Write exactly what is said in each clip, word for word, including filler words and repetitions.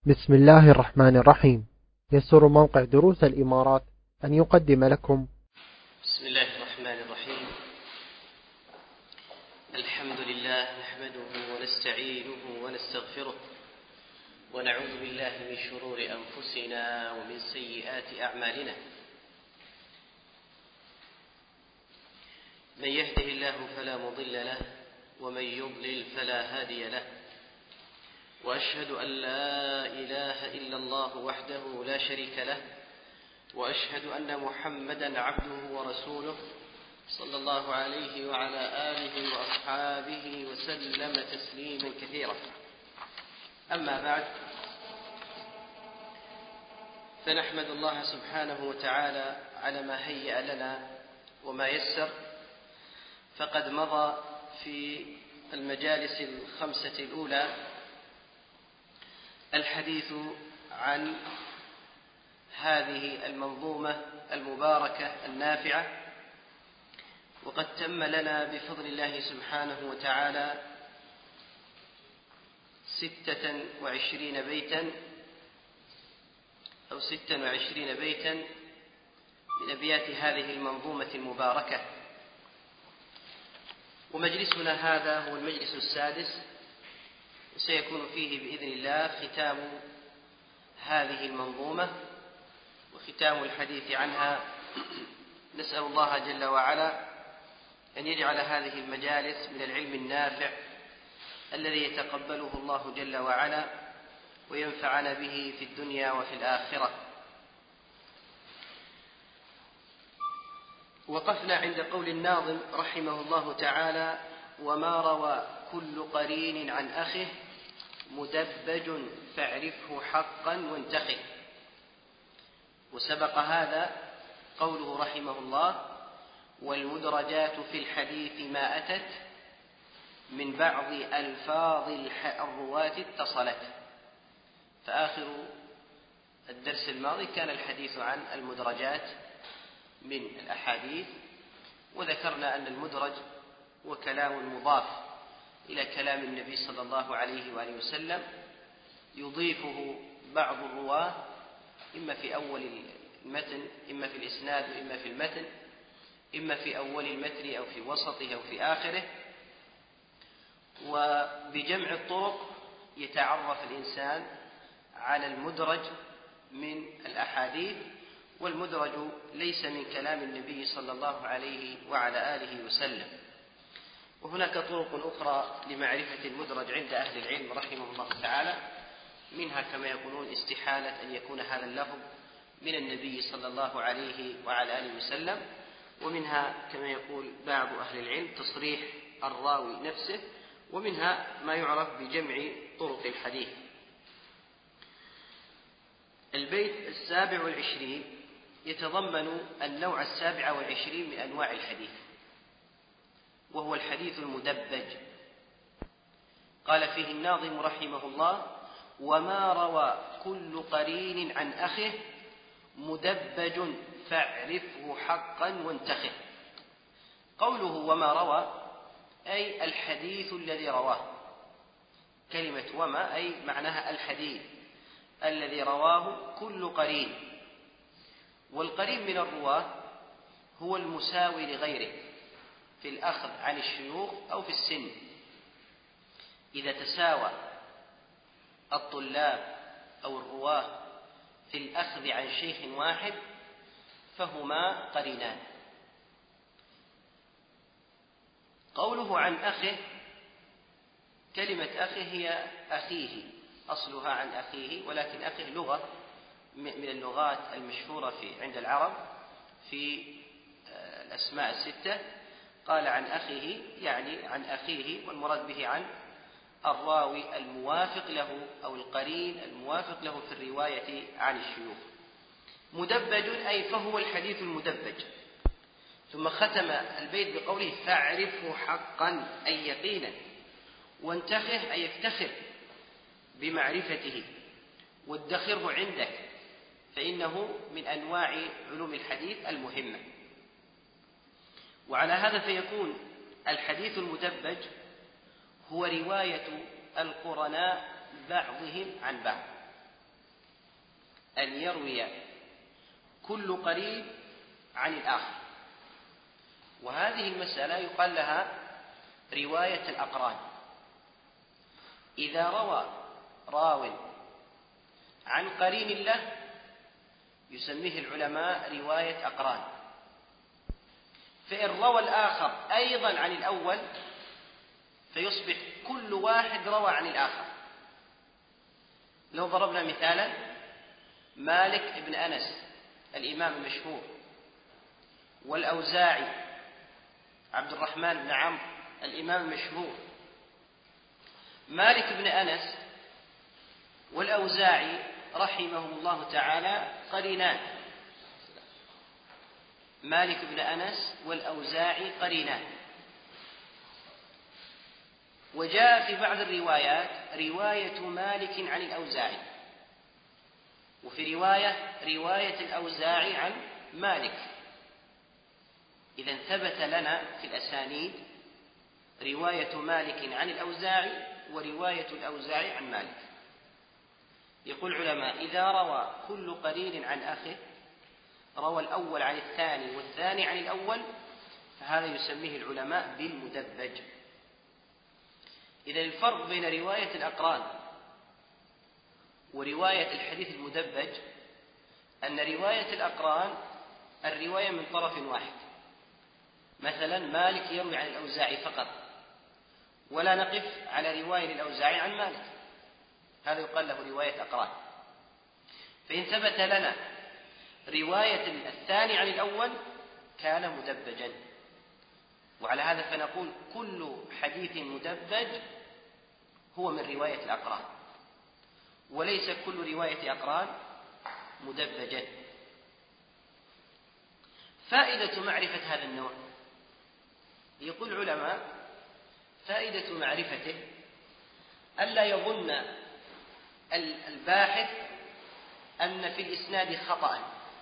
بسم الله الرحمن الرحيم. يسر موقع دروس الإمارات أن يقدم لكم بسم الله الرحمن الرحيم. الحمد لله نحمده ونستعينه ونستغفره ونعوذ بالله من شرور أنفسنا ومن سيئات أعمالنا. من يهده الله فلا مضل له ومن يضلل فلا هادي له، وأشهد أن لا إله إلا الله وحده لا شريك له، وأشهد أن محمدًا عبده ورسوله صلى الله عليه وعلى آله وأصحابه وسلم تسليمًا كثيرًا. أما بعد، فنحمد الله سبحانه وتعالى على ما هيأ لنا وما يسر. فقد مضى في المجالس الخمسة الأولى الحديث عن هذه المنظومة المباركة النافعة، وقد تم لنا بفضل الله سبحانه وتعالى ستة وعشرين بيتا أو ستة وعشرين بيتا من أبيات هذه المنظومة المباركة. ومجلسنا هذا هو المجلس السادس، وسيكون فيه بإذن الله ختام هذه المنظومة وختام الحديث عنها. نسأل الله جل وعلا أن يجعل هذه المجالس من العلم النافع الذي يتقبله الله جل وعلا وينفعنا به في الدنيا وفي الآخرة. وقفنا عند قول الناظم رحمه الله تعالى: وما روى كل قرين عن أخه مدبج فاعرفه حقا وانتخه. وسبق هذا قوله رحمه الله: والمدرجات في الحديث ما أتت من بعض ألفاظ الرواة اتصلت. فآخر الدرس الماضي كان الحديث عن المدرجات من الأحاديث، وذكرنا أن المدرج هو كلام مضاف إلى كلام النبي صلى الله عليه وآله وسلم يضيفه بعض الرواة، إما في أول المتن، إما في الإسناد، وإما في المتن، إما في أول المتن أو في وسطه أو في آخره. وبجمع الطرق يتعرف الإنسان على المدرج من الأحاديث. والمدرج ليس من كلام النبي صلى الله عليه وعلى آله وسلم. وهناك طرق أخرى لمعرفة المدرج عند أهل العلم رحمه الله تعالى، منها كما يقولون استحالة أن يكون هذا اللفظ من النبي صلى الله عليه وعلى آله وسلم، ومنها كما يقول بعض أهل العلم تصريح الراوي نفسه، ومنها ما يعرف بجمع طرق الحديث. البيت السابع والعشرين يتضمن النوع السابع والعشرين من أنواع الحديث، وهو الحديث المدبج. قال فيه الناظم رحمه الله: وما روى كل قرين عن أخه مدبج فاعرفه حقا وانتخه. قوله وما روى أي الحديث الذي رواه. كلمة وما أي معناها الحديث الذي رواه كل قرين. والقرين من الرواة هو المساوي لغيره في الأخذ عن الشيوخ أو في السن. إذا تساوى الطلاب أو الرواة في الأخذ عن شيخ واحد فهما قرينان. قوله عن أخه، كلمة أخه هي أخيه، أصلها عن أخيه، ولكن أخه لغة من اللغات المشهورة في عند العرب في الأسماء الستة. قال عن أخيه يعني عن أخيه، والمراد به عن الراوي الموافق له أو القرين الموافق له في الرواية عن الشيوخ. مدبج أي فهو الحديث المدبج. ثم ختم البيت بقوله: فاعرفه حقا أي يقينا، وانتخه أي افتخر بمعرفته وادخره عندك، فإنه من أنواع علوم الحديث المهمة. وعلى هذا فيكون الحديث المدبج هو رواية القرناء بعضهم عن بعض. أن يروي كل قريب عن الآخر، وهذه المسألة يقال لها رواية الأقران. إذا روى راو عن قرين له يسميه العلماء رواية أقران، فإن روى الآخر أيضا عن الأول فيصبح كل واحد روى عن الآخر. لو ضربنا مثالا، مالك بن أنس الإمام المشهور، والأوزاعي عبد الرحمن بن عمرو الإمام المشهور. مالك بن أنس والأوزاعي رحمهم الله تعالى قرينان، مالك بن أنس والأوزاعي قرينان. وجاء في بعض الروايات رواية مالك عن الأوزاعي، وفي رواية رواية الأوزاعي عن مالك. إذن ثبت لنا في الأسانيد رواية مالك عن الأوزاعي ورواية الأوزاعي عن مالك. يقول العلماء: إذا روى كل قرين عن أخيه، روى الأول عن الثاني والثاني عن الأول، فهذا يسميه العلماء بالمدبج. إذن الفرق بين رواية الأقران ورواية الحديث المدبج أن رواية الأقران الرواية من طرف واحد، مثلا مالك يروي عن الأوزاعي فقط، ولا نقف على رواية الأوزاعي عن مالك، هذا يقال له رواية أقران. فإن ثبت لنا رواية الثاني عن الأول كان مدبجا، وعلى هذا فنقول كل حديث مدبج هو من رواية الأقران، وليس كل رواية أقران مدبجا. فائدة معرفة هذا النوع، يقول العلماء: فائدة معرفته ألا يظن الباحث أن في الإسناد خطأ،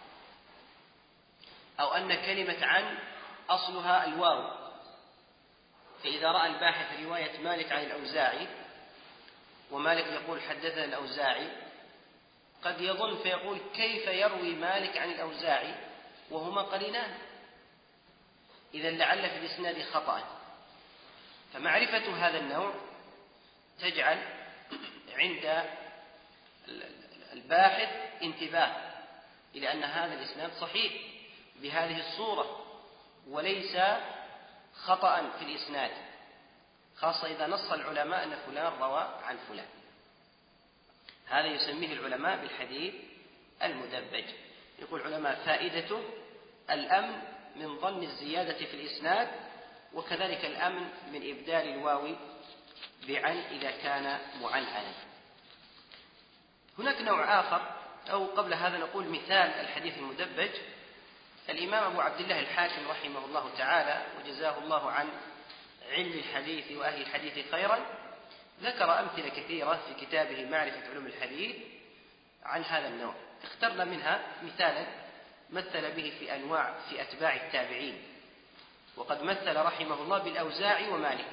أو أن كلمة عن أصلها الواو. فإذا رأى الباحث رواية مالك عن الأوزاعي ومالك يقول حدثنا الأوزاعي، قد يظن فيقول: كيف يروي مالك عن الأوزاعي وهما قرينان؟ إذن لعل في الإسناد خطأ. فمعرفة هذا النوع تجعل عند الباحث انتباه إلى أن هذا الإسناد صحيح بهذه الصورة وليس خطأ في الإسناد، خاصة إذا نص العلماء أن فلان روى عن فلان. هذا يسميه العلماء بالحديث المدبج. يقول العلماء: فائدته الأمن من ظن الزيادة في الإسناد، وكذلك الأمن من إبدال الواو بعن إذا كان معنعنا. هناك نوع آخر، أو قبل هذا نقول مثال الحديث المدبج. الإمام أبو عبد الله الحاكم رحمه الله تعالى وجزاه الله عن علم الحديث وأهل الحديث خيرا ذكر أمثلة كثيرة في كتابه معرفة علوم الحديث عن هذا النوع. اخترنا منها مثالا مثل به في أنواع في أتباع التابعين، وقد مثل رحمه الله بالأوزاعي ومالك.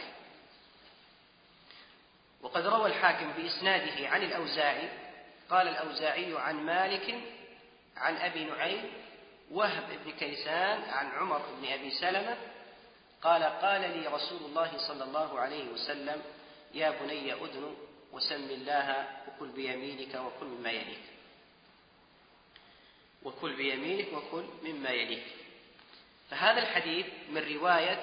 وقد روى الحاكم بإسناده عن الأوزاعي قال الأوزاعي عن مالك عن أبي نعيم وهب بن كيسان عن عمر بن أبي سلمة قال: قال لي رسول الله صلى الله عليه وسلم: يا بني أدن وسم الله وكل بيمينك وكل مما يليك وكل بيمينك وكل مما يليك. فهذا الحديث من رواية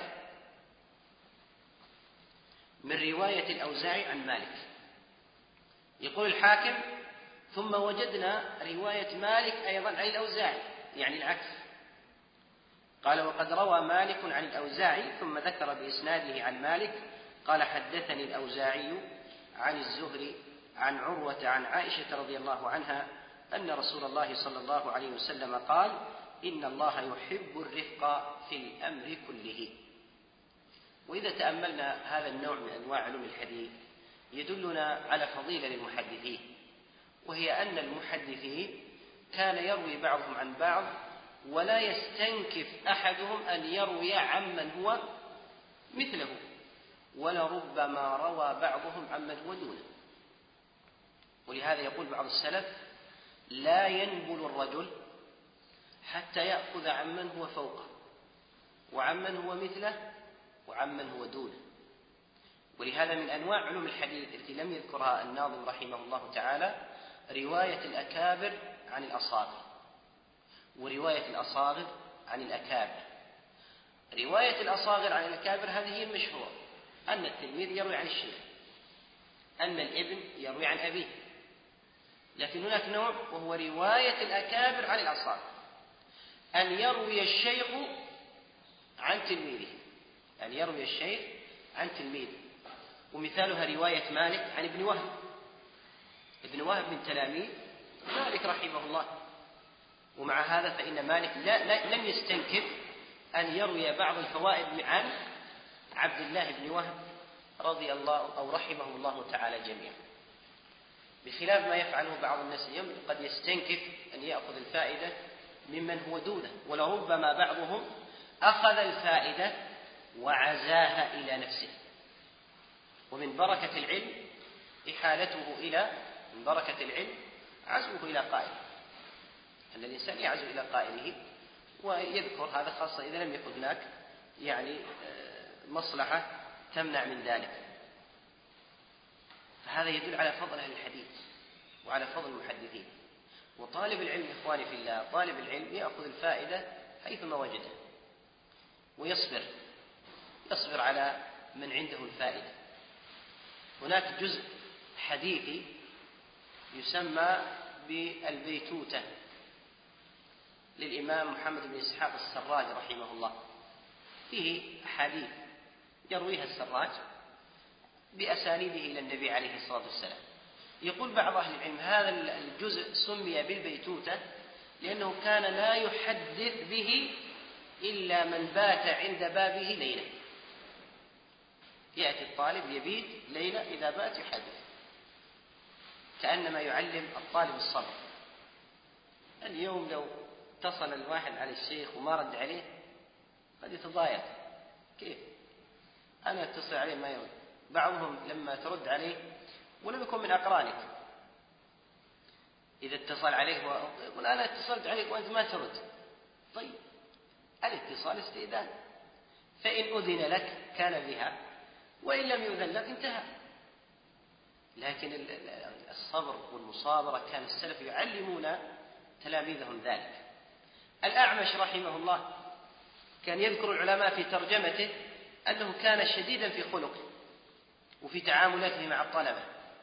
من رواية الأوزاعي عن مالك. يقول الحاكم: ثم وجدنا رواية مالك أيضا عن الأوزاعي، يعني العكس. قال: وقد روى مالك عن الأوزاعي، ثم ذكر بإسناده عن مالك قال: حدثني الأوزاعي عن الزهري عن عروة عن عائشة رضي الله عنها أن رسول الله صلى الله عليه وسلم قال: إن الله يحب الرفق في الأمر كله. وإذا تأملنا هذا النوع من أنواع علوم الحديث يدلنا على فضيلة للمحدثين، وهي أن المحدثين كان يروي بعضهم عن بعض ولا يستنكف أحدهم أن يروي عمن هو مثله، ولربما روى بعضهم عمن هو دونه. ولهذا يقول بعض السلف: لا ينبل الرجل حتى يأخذ عمن هو فوقه وعمن هو مثله وعمن هو دونه. ولهذا من أنواع علوم الحديث التي لم يذكرها الناظم رحمه الله تعالى رواية الأكابر عن الأصاغر، ورواية الأصاغر عن الأكابر. رواية الأصاغر عن الأكابر هذه هي المشهورة، أن التلميذ يروي عن الشيخ، أن الابن يروي عن أبيه. لكن هناك نوع وهو رواية الأكابر عن الأصاغر، أن يروي الشيخ عن تلميذه، أن يروي الشيخ عن تلميذه. ومثالها رواية مالك عن ابن وهب، ابن وهب من تلاميذ مالك رحمه الله. ومع هذا فإن مالك لا لا لم يستنكر أن يروي بعض الفوائد عن عبد الله بن وهب رضي الله أو رحمه الله تعالى جميعا، بخلاف ما يفعله بعض الناس اليوم، قد يستنكف أن يأخذ الفائدة ممن هو دونه، ولربما بعضهم أخذ الفائدة وعزاها إلى نفسه. ومن بركة العلم إحالته إلى من بركة العلم عزوه إلى قائله، أن الإنسان يعزو إلى قائله ويذكر هذا، خاصة إذا لم يكن هناك يعني مصلحة تمنع من ذلك. فهذا يدل على فضل أهل الحديث وعلى فضل المحدثين. وطالب العلم إخواني في الله، طالب العلم يأخذ الفائدة حيثما وجده ويصبر، يصبر على من عنده الفائدة. هناك جزء حديثي يسمى بالبيتوتة للإمام محمد بن إسحاق السراج رحمه الله، فيه حديث يرويها السراج بأسانيده إلى النبي عليه الصلاة والسلام. يقول بعض أهل العلم هذا الجزء سمي بالبيتوتة لأنه كان لا يحدث به إلا من بات عند بابه ليلة. يأتي الطالب يبيت ليلة، إذا بات يحدث، كأنما يعلم الطالب الصبر. اليوم لو اتصل الواحد على الشيخ وما رد عليه قد يتضايق، كيف أنا اتصل عليه ما يرد؟ بعضهم لما ترد عليه ولم يكن من أقرانك، إذا اتصل عليه يقول أنا اتصلت عليك وأنت ما ترد. طيب الاتصال استئذان، فإن أذن لك كان بها، وإن لم يؤذن لك انتهى. لكن الصبر والمصابرة كان السلف يعلمون تلاميذهم ذلك. الأعمش رحمه الله كان يذكر العلماء في ترجمته أنه كان شديدا في خلقه وفي تعاملاته مع الطلبة،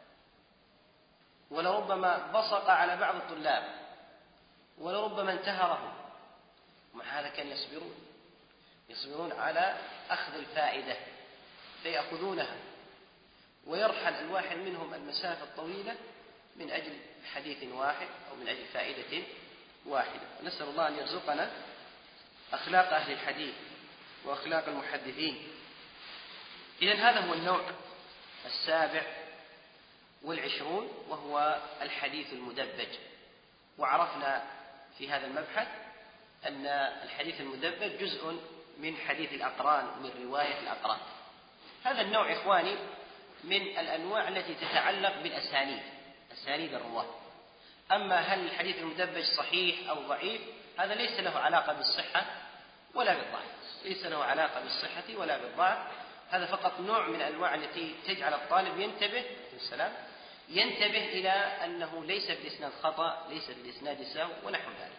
ولربما بصق على بعض الطلاب، ولربما انتهرهم، ومع هذا كان يصبرون يصبرون على أخذ الفائدة فيأخذونها، ويرحل الواحد منهم المسافة الطويلة من أجل حديث واحد أو من أجل فائدة واحدة. نسأل الله أن يرزقنا أخلاق أهل الحديث وأخلاق المحدثين. إذن هذا هو النوع السابع والعشرون، وهو الحديث المدبج. وعرفنا في هذا المبحث أن الحديث المدبج جزء من حديث الأقران، من رواية الأقران. هذا النوع إخواني من الأنواع التي تتعلق بالأسانيد، أسانيد الرواة. أما هل الحديث المدبج صحيح أو ضعيف، هذا ليس له علاقة بالصحة ولا بالضعف، ليس له علاقة بالصحة ولا بالضعف. هذا فقط نوع من الأنواع التي تجعل الطالب ينتبه السلام ينتبه إلى أنه ليس في الإسناد خطأ، ليس في الإسناد سهو ونحو ذلك.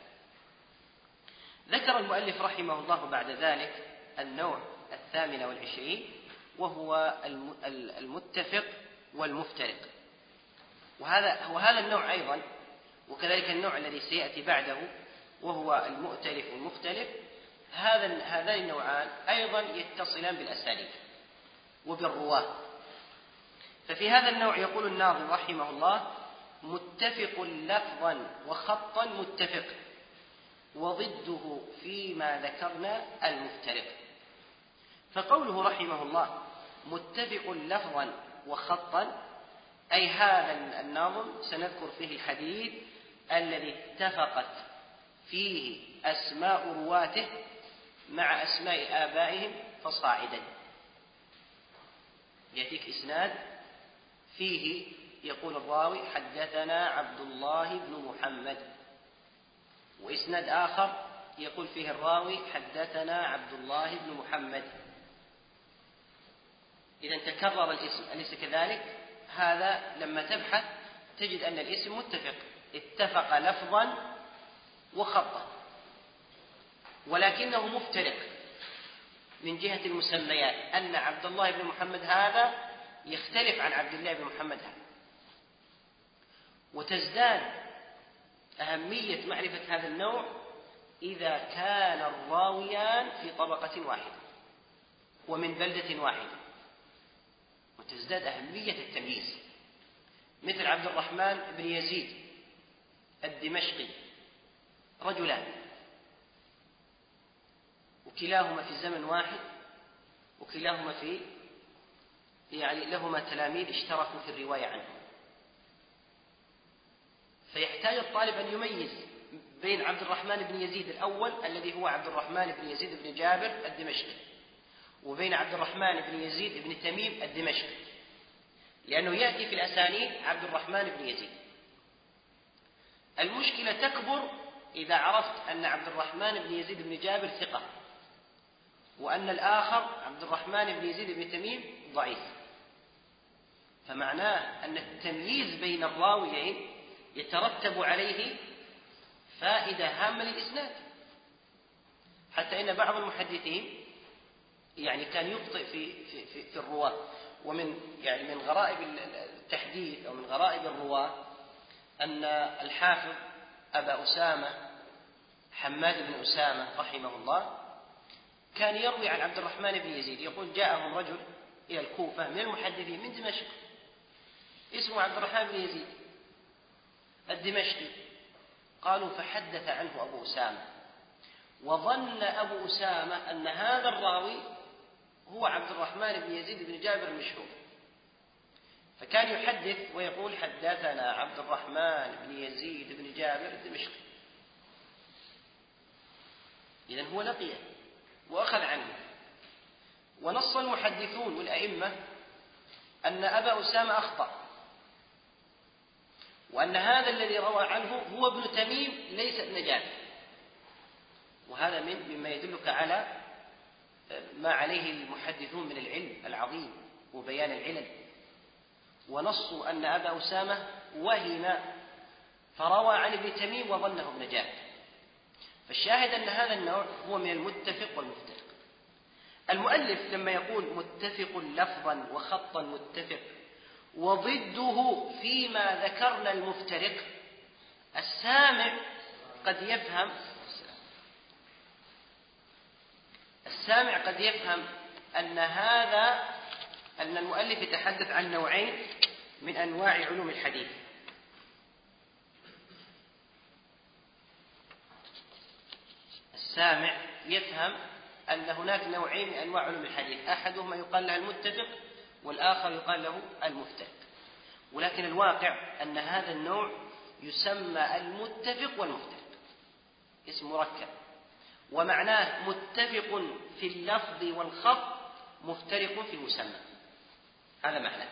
ذكر المؤلف رحمه الله بعد ذلك النوع الثامن والعشرين، وهو المتفق والمفترق. وهذا وهذا النوع أيضا، وكذلك النوع الذي سيأتي بعده وهو المؤتلف والمختلف، هذا هذان النوعان أيضا يتصلان بالأسانيد وبالرواة. ففي هذا النوع يقول الناظم رحمه الله: متفق لفظا وخطا متفق، وضده فيما ذكرنا المفترق. فقوله رحمه الله متفق لفظا وخطا، أي هذا الناظم سنذكر فيه الحديث الذي اتفقت فيه أسماء رواته مع أسماء آبائهم فصاعدا. يأتيك إسناد فيه يقول الراوي حدثنا عبد الله بن محمد، وإسناد آخر يقول فيه الراوي حدثنا عبد الله بن محمد. إذا تكرر الاسم أليس كذلك؟ هذا لما تبحث تجد أن الاسم متفق، اتفق لفظا وخطا، ولكنه مفترق من جهة المسميات، أن عبد الله بن محمد هذا يختلف عن عبد الله بن محمد هذا. وتزداد أهمية معرفة هذا النوع إذا كان الراويان في طبقة واحدة ومن بلدة واحدة، وتزداد أهمية التمييز، مثل عبد الرحمن بن يزيد الدمشقي، رجلان وكلاهما في زمن واحد، وكلاهما في يعني لهما تلاميذ اشتركوا في الرواية عنه، فيحتاج الطالب أن يميز بين عبد الرحمن بن يزيد الأول الذي هو عبد الرحمن بن يزيد بن جابر الدمشقي، وبين عبد الرحمن بن يزيد بن تميم الدمشقي، لأنه يأتي في الأسانيد عبد الرحمن بن يزيد. المشكلة تكبر إذا عرفت أن عبد الرحمن بن يزيد بن جابر ثقة، وأن الآخر عبد الرحمن بن يزيد بن تميم ضعيف، فمعناه أن التمييز بين الراويين يترتب عليه فائدة هامة للإسناد، حتى إن بعض المحدثين يعني كان يخطئ في في في, في الرواة. ومن يعني من غرائب التحديث أو من غرائب الرواة أن الحافظ أبا أسامة حماد بن أسامة رحمه الله كان يروي عن عبد الرحمن بن يزيد، يقول جاءهم رجل إلى الكوفة من المحدثين من دمشق اسمه عبد الرحمن بن يزيد الدمشقي، قالوا فحدث عنه أبو أسامة، وظن أبو أسامة أن هذا الراوي هو عبد الرحمن بن يزيد بن جابر المشهور، فكان يحدث ويقول حدثنا عبد الرحمن بن يزيد بن جابر الدمشقي. إذن هو لقيه وأخذ عنه. ونص المحدثون والأئمة أن أبا أسامة أخطأ، وأن هذا الذي روى عنه هو ابن تميم ليس ابن جابر، وهذا من مما يدلك على ما عليه المحدثون من العلم العظيم وبيان العلل. ونصوا أن أبا أسامة وهم فروى عن ابن تميم وظنه ابن جابر. فالشاهد أن هذا النوع هو من المتفق والمفترق. المؤلف لما يقول متفق لفظا وخطا متفق، وضده فيما ذكرنا المفترق، السامع قد يفهم السامع قد يفهم أن هذا أن المؤلف يتحدث عن نوعين من أنواع علوم الحديث. السامع يفهم أن هناك نوعين من أنواع علوم الحديث، أحدهما يقال له المتفق والآخر يقال له المفترق، ولكن الواقع أن هذا النوع يسمى المتفق والمفترق، اسم مركب، ومعناه متفق في اللفظ والخط مفترق في المسمى، هذا معناه.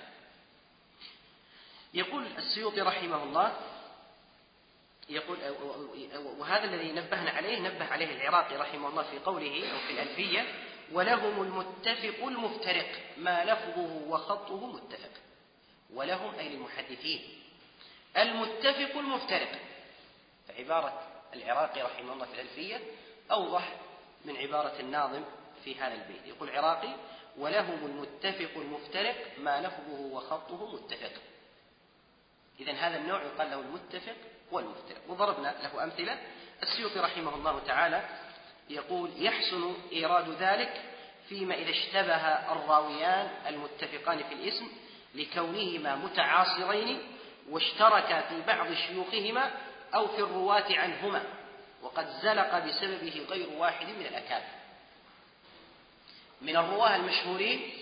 يقول السيوطي رحمه الله، يقول وهذا الذي نبهنا عليه نبه عليه العراقي رحمه الله في قوله أو في الألفية: ولهم المتفق المفترق ما لفظه وخطه متفق. ولهم أي للمحدثين المتفق المفترق، فعبارة العراقي رحمه الله في الألفية أوضح من عبارة الناظم في هذا البيت. يقول العراقي: ولهم المتفق المفترق ما لفظه وخطه متفق. إذن هذا النوع يقال له المتفق والمفترق، وضربنا له أمثلة. السيوطي رحمه الله تعالى يقول: يحسن إيراد ذلك فيما إذا اشتبه الراويان المتفقان في الاسم لكونهما متعاصرين واشتركا في بعض شيوخهما أو في الرواة عنهما، وقد زلق بسببه غير واحد من الأكابر. من الرواه المشهورين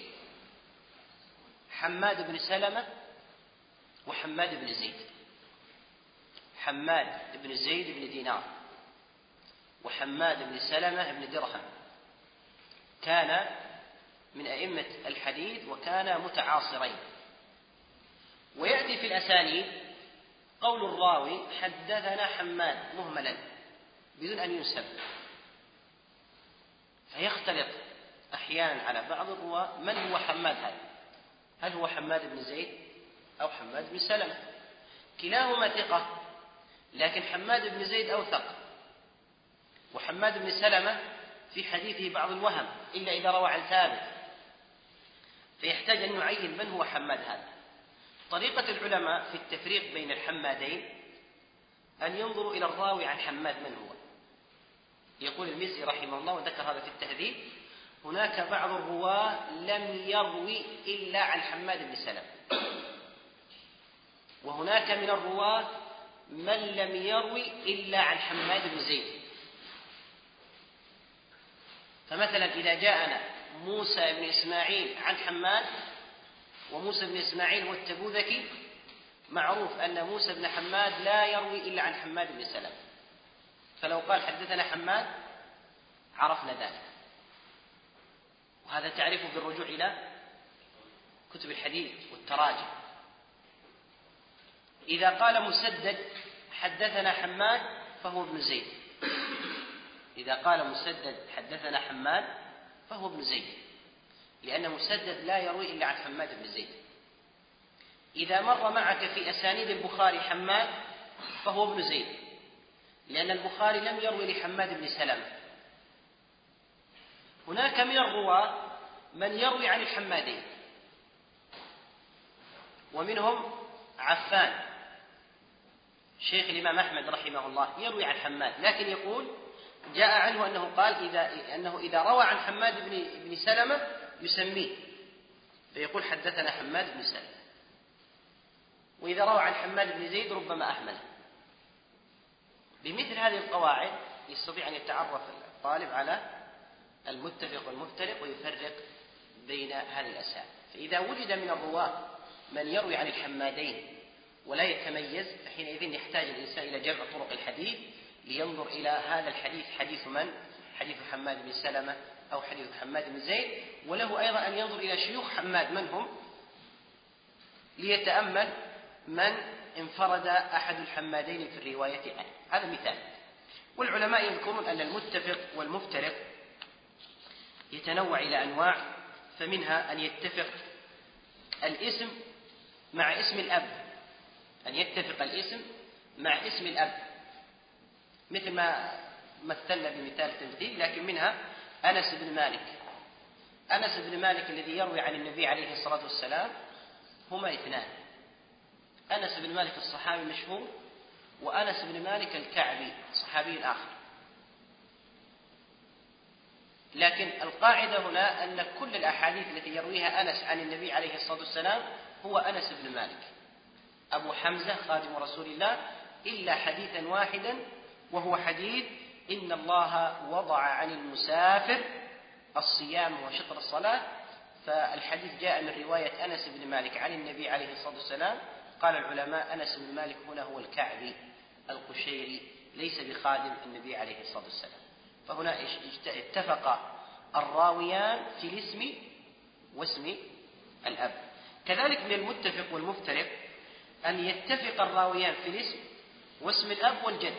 حماد بن سلمة وحماد بن زيد. حماد بن زيد بن دينار وحماد بن سلمة بن درهم كان من أئمة الحديث وكانا متعاصرين، ويأتي في الأسانيد قول الراوي حدثنا حماد مهملا بدون أن ينسب، فيختلط أحيانا على بعض الرواة من هو حماد هذا، هل هو حماد بن زيد أو حماد بن سلمة؟ كلاهما ثقة، لكن حماد بن زيد أوثق، وحماد بن سلمة في حديثه بعض الوهم إلا إذا روى عن ثابت، فيحتاج أن نعين من هو حماد هذا. طريقة العلماء في التفريق بين الحمادين أن ينظروا إلى الراوي عن حماد من هو. يقول المزي رحمه الله وذكر هذا في التهذيب: هناك بعض الرواة لم يروي إلا عن حماد بن سلمة، وهناك من الرواة من لم يروي إلا عن حماد بن زيد. فمثلا إذا جاءنا موسى بن إسماعيل عن حماد، وموسى بن إسماعيل هو التبوذكي، معروف أن موسى بن حماد لا يروي إلا عن حماد بن سلمة، فلو قال حدثنا حماد عرفنا ذلك. وهذا تعرفه بالرجوع إلى كتب الحديث والتراجم. إذا قال مسدد حدثنا حماد فهو ابن زيد، إذا قال مسدد حدثنا حماد فهو ابن زيد، لأن مسدد لا يروي إلا عن حماد بن زيد. إذا مر معك في أسانيد البخاري حماد فهو ابن زيد، لأن البخاري لم يروي لحماد بن سلمة. هناك من الرواة من يروي عن الحمادين، ومنهم عفان شيخ الإمام أحمد رحمه الله يروي عن حماد، لكن يقول جاء عنه أنه قال إذا أنه إذا روى عن حماد بن بن سلمة يسميه، فيقول حدثنا حماد بن سلمة، وإذا روى عن حماد بن زيد ربما أحمله. بمثل هذه القواعد يستطيع أن يتعرف الطالب على المتفق والمفترق ويفرق بين هذه الأسانيد. فإذا وجد من الرواة من يروي عن الحمادين ولا يتميز، فحينئذ يحتاج الإنسان إلى جمع طرق الحديث لينظر إلى هذا الحديث حديث من؟ حديث حماد بن سلمة أو حديث حماد بن زيد، وله أيضا أن ينظر إلى شيوخ حماد من هم، ليتأمل من انفرد أحد الحمادين في الرواية عنه. هذا مثال. والعلماء يذكرون أن المتفق والمفترق يتنوع إلى أنواع، فمنها أن يتفق الاسم مع اسم الأب، أن يتفق الاسم مع اسم الأب، مثل ما مثلنا بمثال تمثيل، لكن منها أنس بن مالك. أنس بن مالك الذي يروي عن النبي عليه الصلاة والسلام هما اثنان: أنس بن مالك الصحابي المشهور، وأنس بن مالك الكعبي صحابي آخر. لكن القاعدة هنا أن كل الأحاديث التي يرويها أنس عن النبي عليه الصلاة والسلام هو أنس بن مالك أبو حمزة خادم رسول الله، إلا حديثا واحدا وهو حديث إن الله وضع عن المسافر الصيام وشطر الصلاة، فالحديث جاء من رواية أنس بن مالك عن النبي عليه الصلاة والسلام. قال العلماء أنس بن مالك هنا هو الكعبي القشيري، ليس بخادم النبي عليه الصلاة والسلام. فهنا اتفق الراويان في الاسم واسم الأب. كذلك من المتفق والمفترق أن يتفق الراويان في الاسم واسم الأب والجد.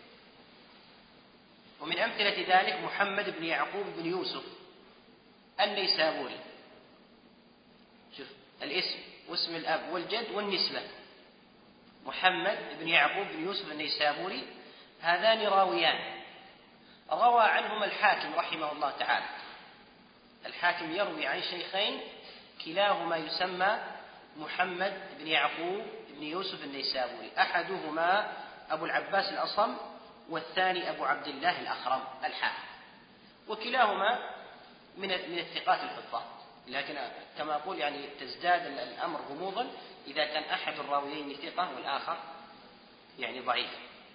ومن أمثلة ذلك محمد بن يعقوب بن يوسف النيسابوري، شوف الاسم واسم الأب والجد والنسبة، محمد بن يعقوب بن يوسف النيسابوري، هذان راويان روى عنهما الحاكم رحمه الله تعالى. الحاكم يروي عن شيخين كلاهما يسمى محمد بن يعقوب بن يوسف النيسابوري، أحدهما أبو العباس الأصم والثاني أبو عبد الله الأخرم الحاكم، وكلاهما من من الثقات الحفاظ. لكن كما أقول يعني تزداد الأمر غموضا إذا كان أحد الراويين ثقة والآخر يعني ضعيف.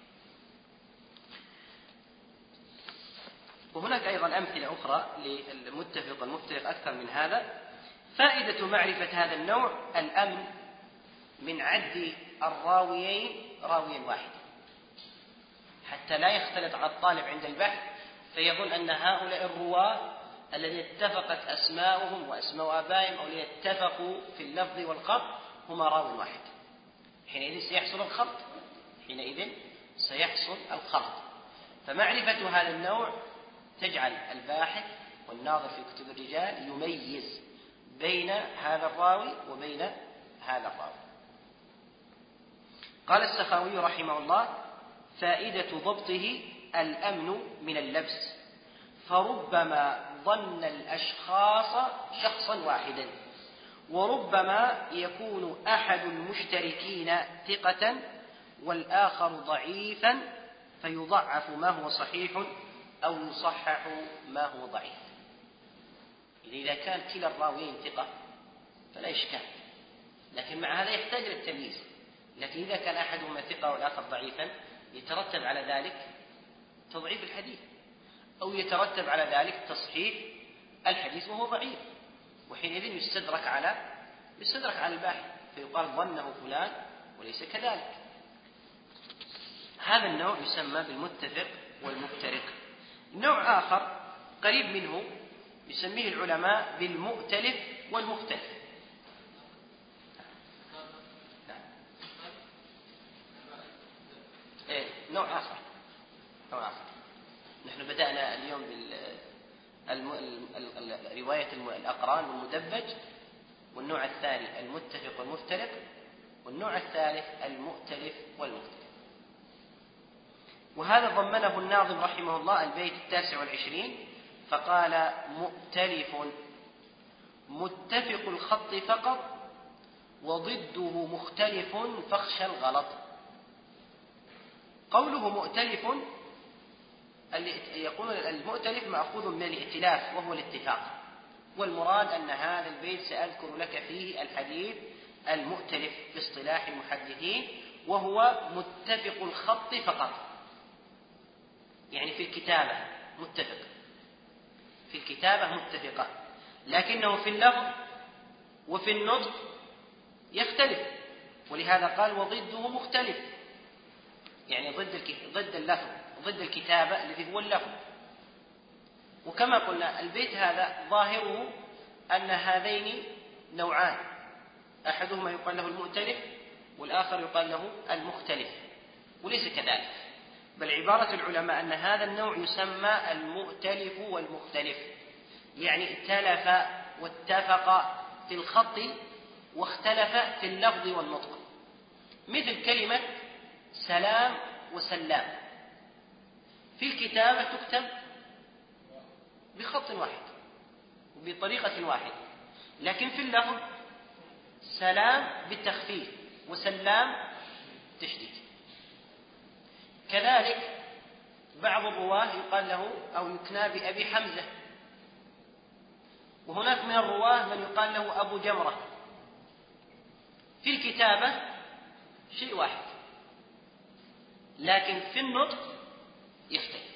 وهناك أيضا أمثلة أخرى للمتفق والمفترق أكثر من هذا. فائدة معرفة هذا النوع الأمن من عد الراويين راويا واحدا، حتى لا يختلط على الطالب عند البحث فيظن أن هؤلاء الرواة الذين اتفقت أسماؤهم وأسماء آبائهم أو الذين اتفقوا في اللفظ والخط هما راو واحد. حينئذ سيحصل الخلط حينئذ سيحصل الخلط فمعرفة هذا النوع تجعل الباحث والناظر في كتب الرجال يميز بين هذا الراوي وبين هذا الراوي. قال السخاوي رحمه الله: فائدة ضبطه الأمن من اللبس، فربما ظن الأشخاص شخصا واحدا، وربما يكون أحد المشتركين ثقة والآخر ضعيفا فيضعف ما هو صحيح أو يصحح ما هو ضعيف. إذا كان كلا الراويين ثقة فلا إشكال، لكن مع هذا يحتاج للتمييز. لكن إذا كان أحدهما ثقة والآخر ضعيفا يترتب على ذلك تضعيف الحديث، أو يترتب على ذلك تصحيح الحديث وهو ضعيف، وحينئذ يستدرك على يستدرك على الباحث فيقال ظنه فلان وليس كذلك. هذا النوع يسمى بالمتفق والمفترق. نوع آخر قريب منه يسميه العلماء بالمؤتلف والمختلف. إيه نوع آخر نوع آخر نحن بدأنا اليوم برواية الأقران والمدبج، والنوع الثاني المتفق والمفترق، والنوع الثالث المؤتلف والمختلف. وهذا ضمنه الناظم رحمه الله البيت التاسع والعشرين فقال: مؤتلف متفق الخط فقط وضده مختلف فاخشى الغلط. قوله مؤتلف يقول المؤتلف مأخوذ من الائتلاف وهو الاتفاق، والمراد أن هذا البيت سأذكر لك فيه الحديث المؤتلف باصطلاح المحدثين، وهو متفق الخط فقط، يعني في الكتابة متفق، في الكتابة متفقة، لكنه في اللفظ وفي النطق يختلف، ولهذا قال وضده مختلف، يعني ضد ضد اللفظ ضد الكتابة الذي هو اللفظ. وكما قلنا البيت هذا ظاهره أن هذين نوعان، أحدهما يقال له المؤتلف والآخر يقال له المختلف، وليس كذلك، بل عبارة العلماء أن هذا النوع يسمى المؤتلف والمختلف، يعني ائتلف واتفق في الخط واختلف في اللفظ والنطق، مثل كلمة سلام وسلام، في الكتابة تكتب بخط واحد وبطريقة واحدة، لكن في اللفظ سلام بالتخفيف وسلام تشديد. كذلك بعض الرواه يقال له أو يكنى بأبي حمزة، وهناك من الرواه من يقال له أبو جمرة، في الكتابة شيء واحد، لكن في النطق يختلف.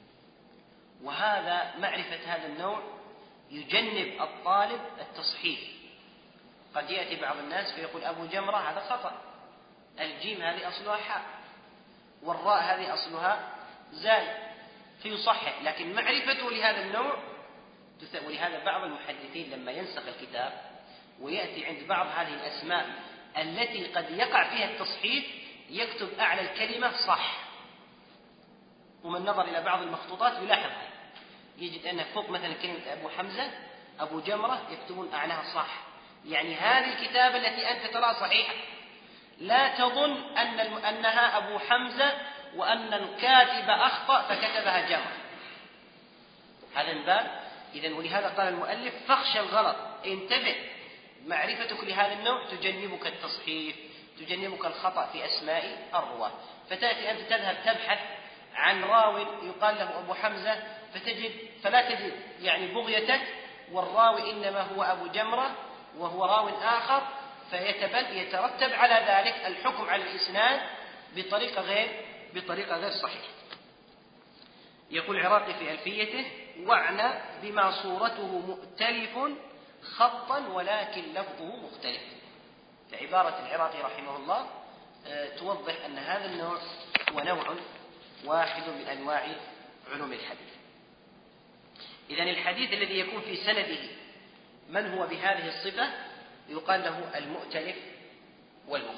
وهذا معرفة هذا النوع يجنب الطالب التصحيح. قد يأتي بعض الناس فيقول أبو جمرة هذا خطأ، الجيم هذه أصلها حاء والراء هذه أصلها زال، فيصحح، لكن معرفته لهذا النوع. ولهذا بعض المحدثين لما ينسخ الكتاب ويأتي عند بعض هذه الأسماء التي قد يقع فيها التصحيح يكتب أعلى الكلمة صح، ومن نظر إلى بعض المخطوطات يلاحظ يجد أن فوق مثلا كلمة أبو حمزة أبو جمرة يكتبون أعلاها صح، يعني هذه الكتابة التي أنت تراها صحيحة، لا تظن أن أنها أبو حمزة وأن الكاتب أخطأ فكتبها جمرة، هذا من باب. إذن ولهذا قال المؤلف فاخشى الغلط، انتبه، معرفتك لهذا النوع تجنبك التصحيف، تجنبك الخطأ في أسماء الرواة. فتأتي أنت تذهب تبحث عن راو يقال له أبو حمزة فتجد فلا تجد يعني بغيتك، والراوي إنما هو أبو جمرة وهو راو آخر، فيتبل يترتب على ذلك الحكم على الإسناد بطريقة غير بطريقة غير صحيحة. يقول العراقي في ألفيته: واعنى بما صورته مؤتلف خطا ولكن لفظه مختلف. فعبارة العراقي رحمه الله توضح أن هذا النوع هو نوع واحد من أنواع علوم الحديث. إذن الحديث الذي يكون في سنده من هو بهذه الصفة يقال له المؤتلف والمختلف.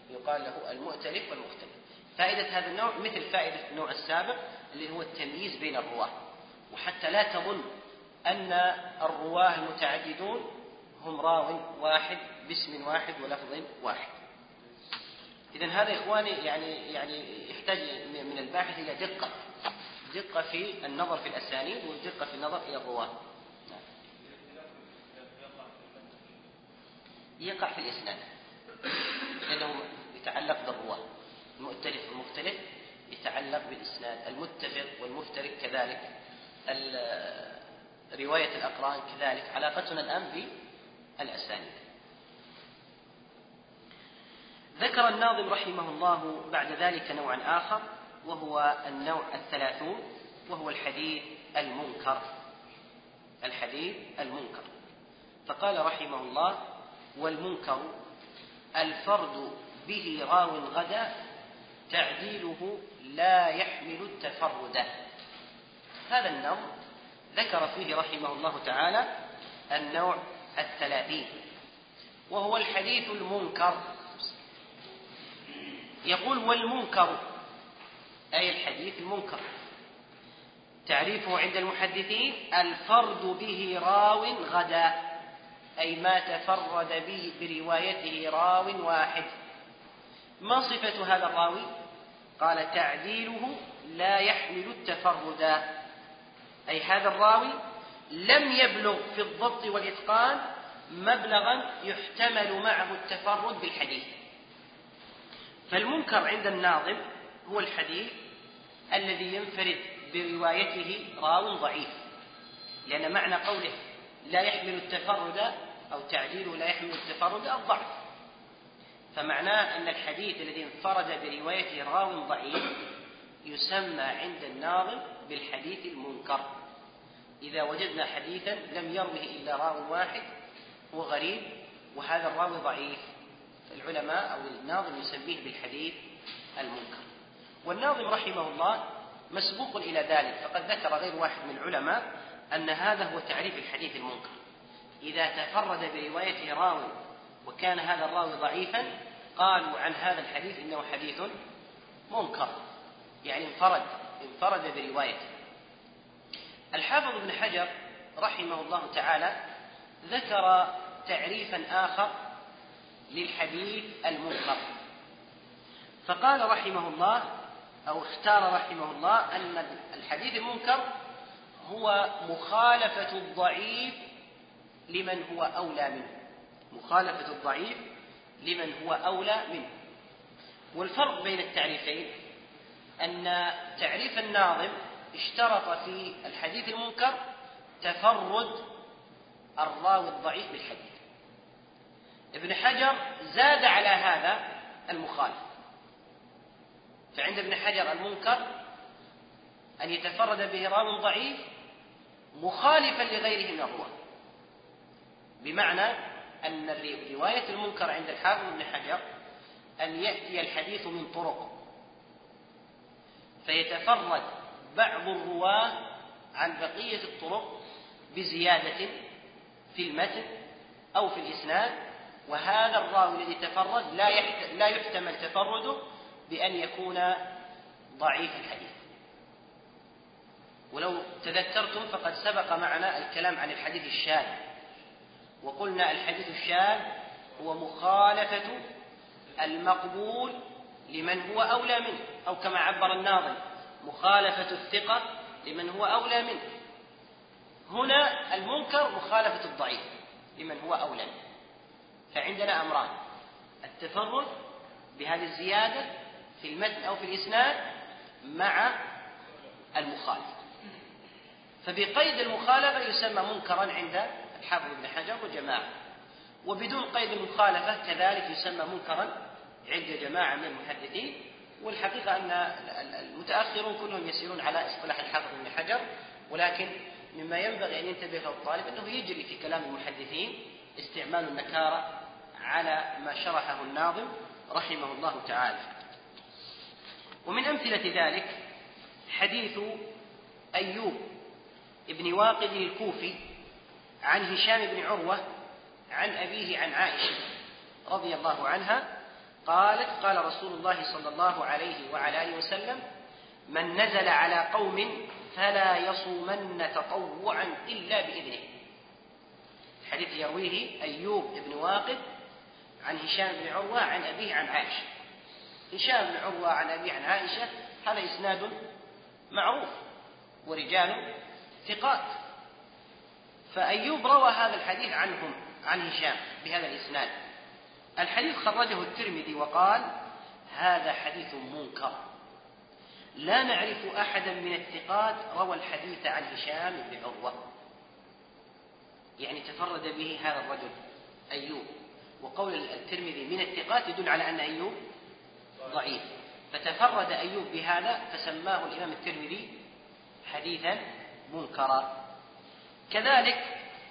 يقال له المؤتلف والمختلف. فائدة هذا النوع مثل فائدة النوع السابق اللي هو التمييز بين الرواة، وحتى لا تظن أن الرواه المتعددون هم راو واحد باسم واحد ولفظ واحد. إذن هذا إخواني يعني يعني يحتاج من الباحث إلى دقة دقة في النظر في الأسانيد والدقة في النظر إلى الرواه. يقع في الإسناد لأنه يتعلق بالرواه، المؤتلف والمختلف يتعلق بالإسناد، المتفق والمفترق كذلك، رواية الأقران كذلك. علاقتنا الآن بالأسانيد. ذكر الناظم رحمه الله بعد ذلك نوعا آخر وهو النوع الثلاثون، وهو الحديث المنكر. الحديث المنكر فقال رحمه الله: والمنكر الفرد به راو غدا تعديله لا يحمل التفرد. هذا النوع ذكر فيه رحمه الله تعالى النوع الثلاثين، وهو الحديث المنكر. يقول: والمنكر أي الحديث المنكر تعريفه عند المحدثين الفرد به راو غدا، أي ما تفرد به بروايته راو واحد. ما صفة هذا الراوي؟ قال: تعديله لا يحمل التفرد، أي هذا الراوي لم يبلغ في الضبط والإتقان مبلغا يحتمل معه التفرد بالحديث. فالمنكر عند الناظم هو الحديث الذي ينفرد بروايته راو ضعيف، لأن معنى قوله لا يحمل التفرد أو تعديله لا يحمل التفرد الضعف، فمعناه أن الحديث الذي انفرد بروايته راو ضعيف يسمى عند الناظم بالحديث المنكر. إذا وجدنا حديثا لم يروه إلا راو واحد هو غريب وهذا الراوي ضعيف، فالعلماء أو الناظم يسميه بالحديث المنكر. والناظم رحمه الله مسبوق إلى ذلك، فقد ذكر غير واحد من العلماء أن هذا هو تعريف الحديث المنكر: إذا تفرد بروايته راو وكان هذا الراوي ضعيفا قالوا عن هذا الحديث إنه حديث منكر، يعني انفرد انفرد بروايته. الحافظ ابن حجر رحمه الله تعالى ذكر تعريفا آخر للحديث المنكر، فقال رحمه الله أو اختار رحمه الله أن الحديث المنكر هو مخالفة الضعيف لمن هو أولى منه، مخالفة الضعيف لمن هو أولى منه. والفرق بين التعريفين أن تعريف الناظم اشترط في الحديث المنكر تفرد الراوي الضعيف بالحديث، ابن حجر زاد على هذا المخالف. فعند ابن حجر المنكر أن يتفرد به راو ضعيف مخالفا لغيره من الرواة، بمعنى أن رواية المنكر عند الحافظ ابن حجر أن يأتي الحديث من طرق فيتفرد بعض الرواة عن بقية الطرق بزيادة في المتن أو في الإسناد، وهذا الراوي الذي تفرد لا يحتمل تفرده بأن يكون ضعيف الحديث. ولو تذكرتم فقد سبق معنا الكلام عن الحديث الشاذ، وقلنا الحديث الشاذ هو مخالفة المقبول لمن هو أولى منه، أو كما عبر الناظم مخالفة الثقة لمن هو أولى منه. هنا المنكر مخالفة الضعيف لمن هو أولى منه. فعندنا أمران: التفرد بهذه الزيادة في المتن أو في الإسناد مع المخالفة، فبقيد المخالفة يسمى منكرا عند الحافظ ابن حجر وجماعة، وبدون قيد المخالفة كذلك يسمى منكرا عند جماعة من المحدثين. والحقيقة أن المتأخرون كلهم يسيرون على اصطلاح الحافظ ابن حجر، ولكن مما ينبغي أن ينتبه له الطالب أنه يجري في كلام المحدثين استعمال النكارة على ما شرحه الناظم رحمه الله تعالى. ومن أمثلة ذلك حديث أيوب ابن واقد الكوفي عن هشام بن عروة عن أبيه عن عائشة رضي الله عنها قالت: قال رسول الله صلى الله عليه وعلى آله وسلم: من نزل على قوم فلا يصومن تطوعا إلا بإذنه. الحديث يرويه أيوب بن واقد عن هشام بن عروة عن أبيه عن عائشة. هشام بن عروة عن أبيه عن عائشة هذا إسناد معروف ورجال ثقات، فأيوب روى هذا الحديث عنهم عن هشام بهذا الإسناد. الحديث خرجه الترمذي وقال: هذا حديث منكر، لا نعرف أحدا من الثقات روى الحديث عن هشام بن عروة، يعني تفرد به هذا الرجل أيوب. وقول الترمذي من الثقات يدل على أن أيوب ضعيف، فتفرد أيوب بهذا فسماه الإمام الترمذي حديثا منكرا. كذلك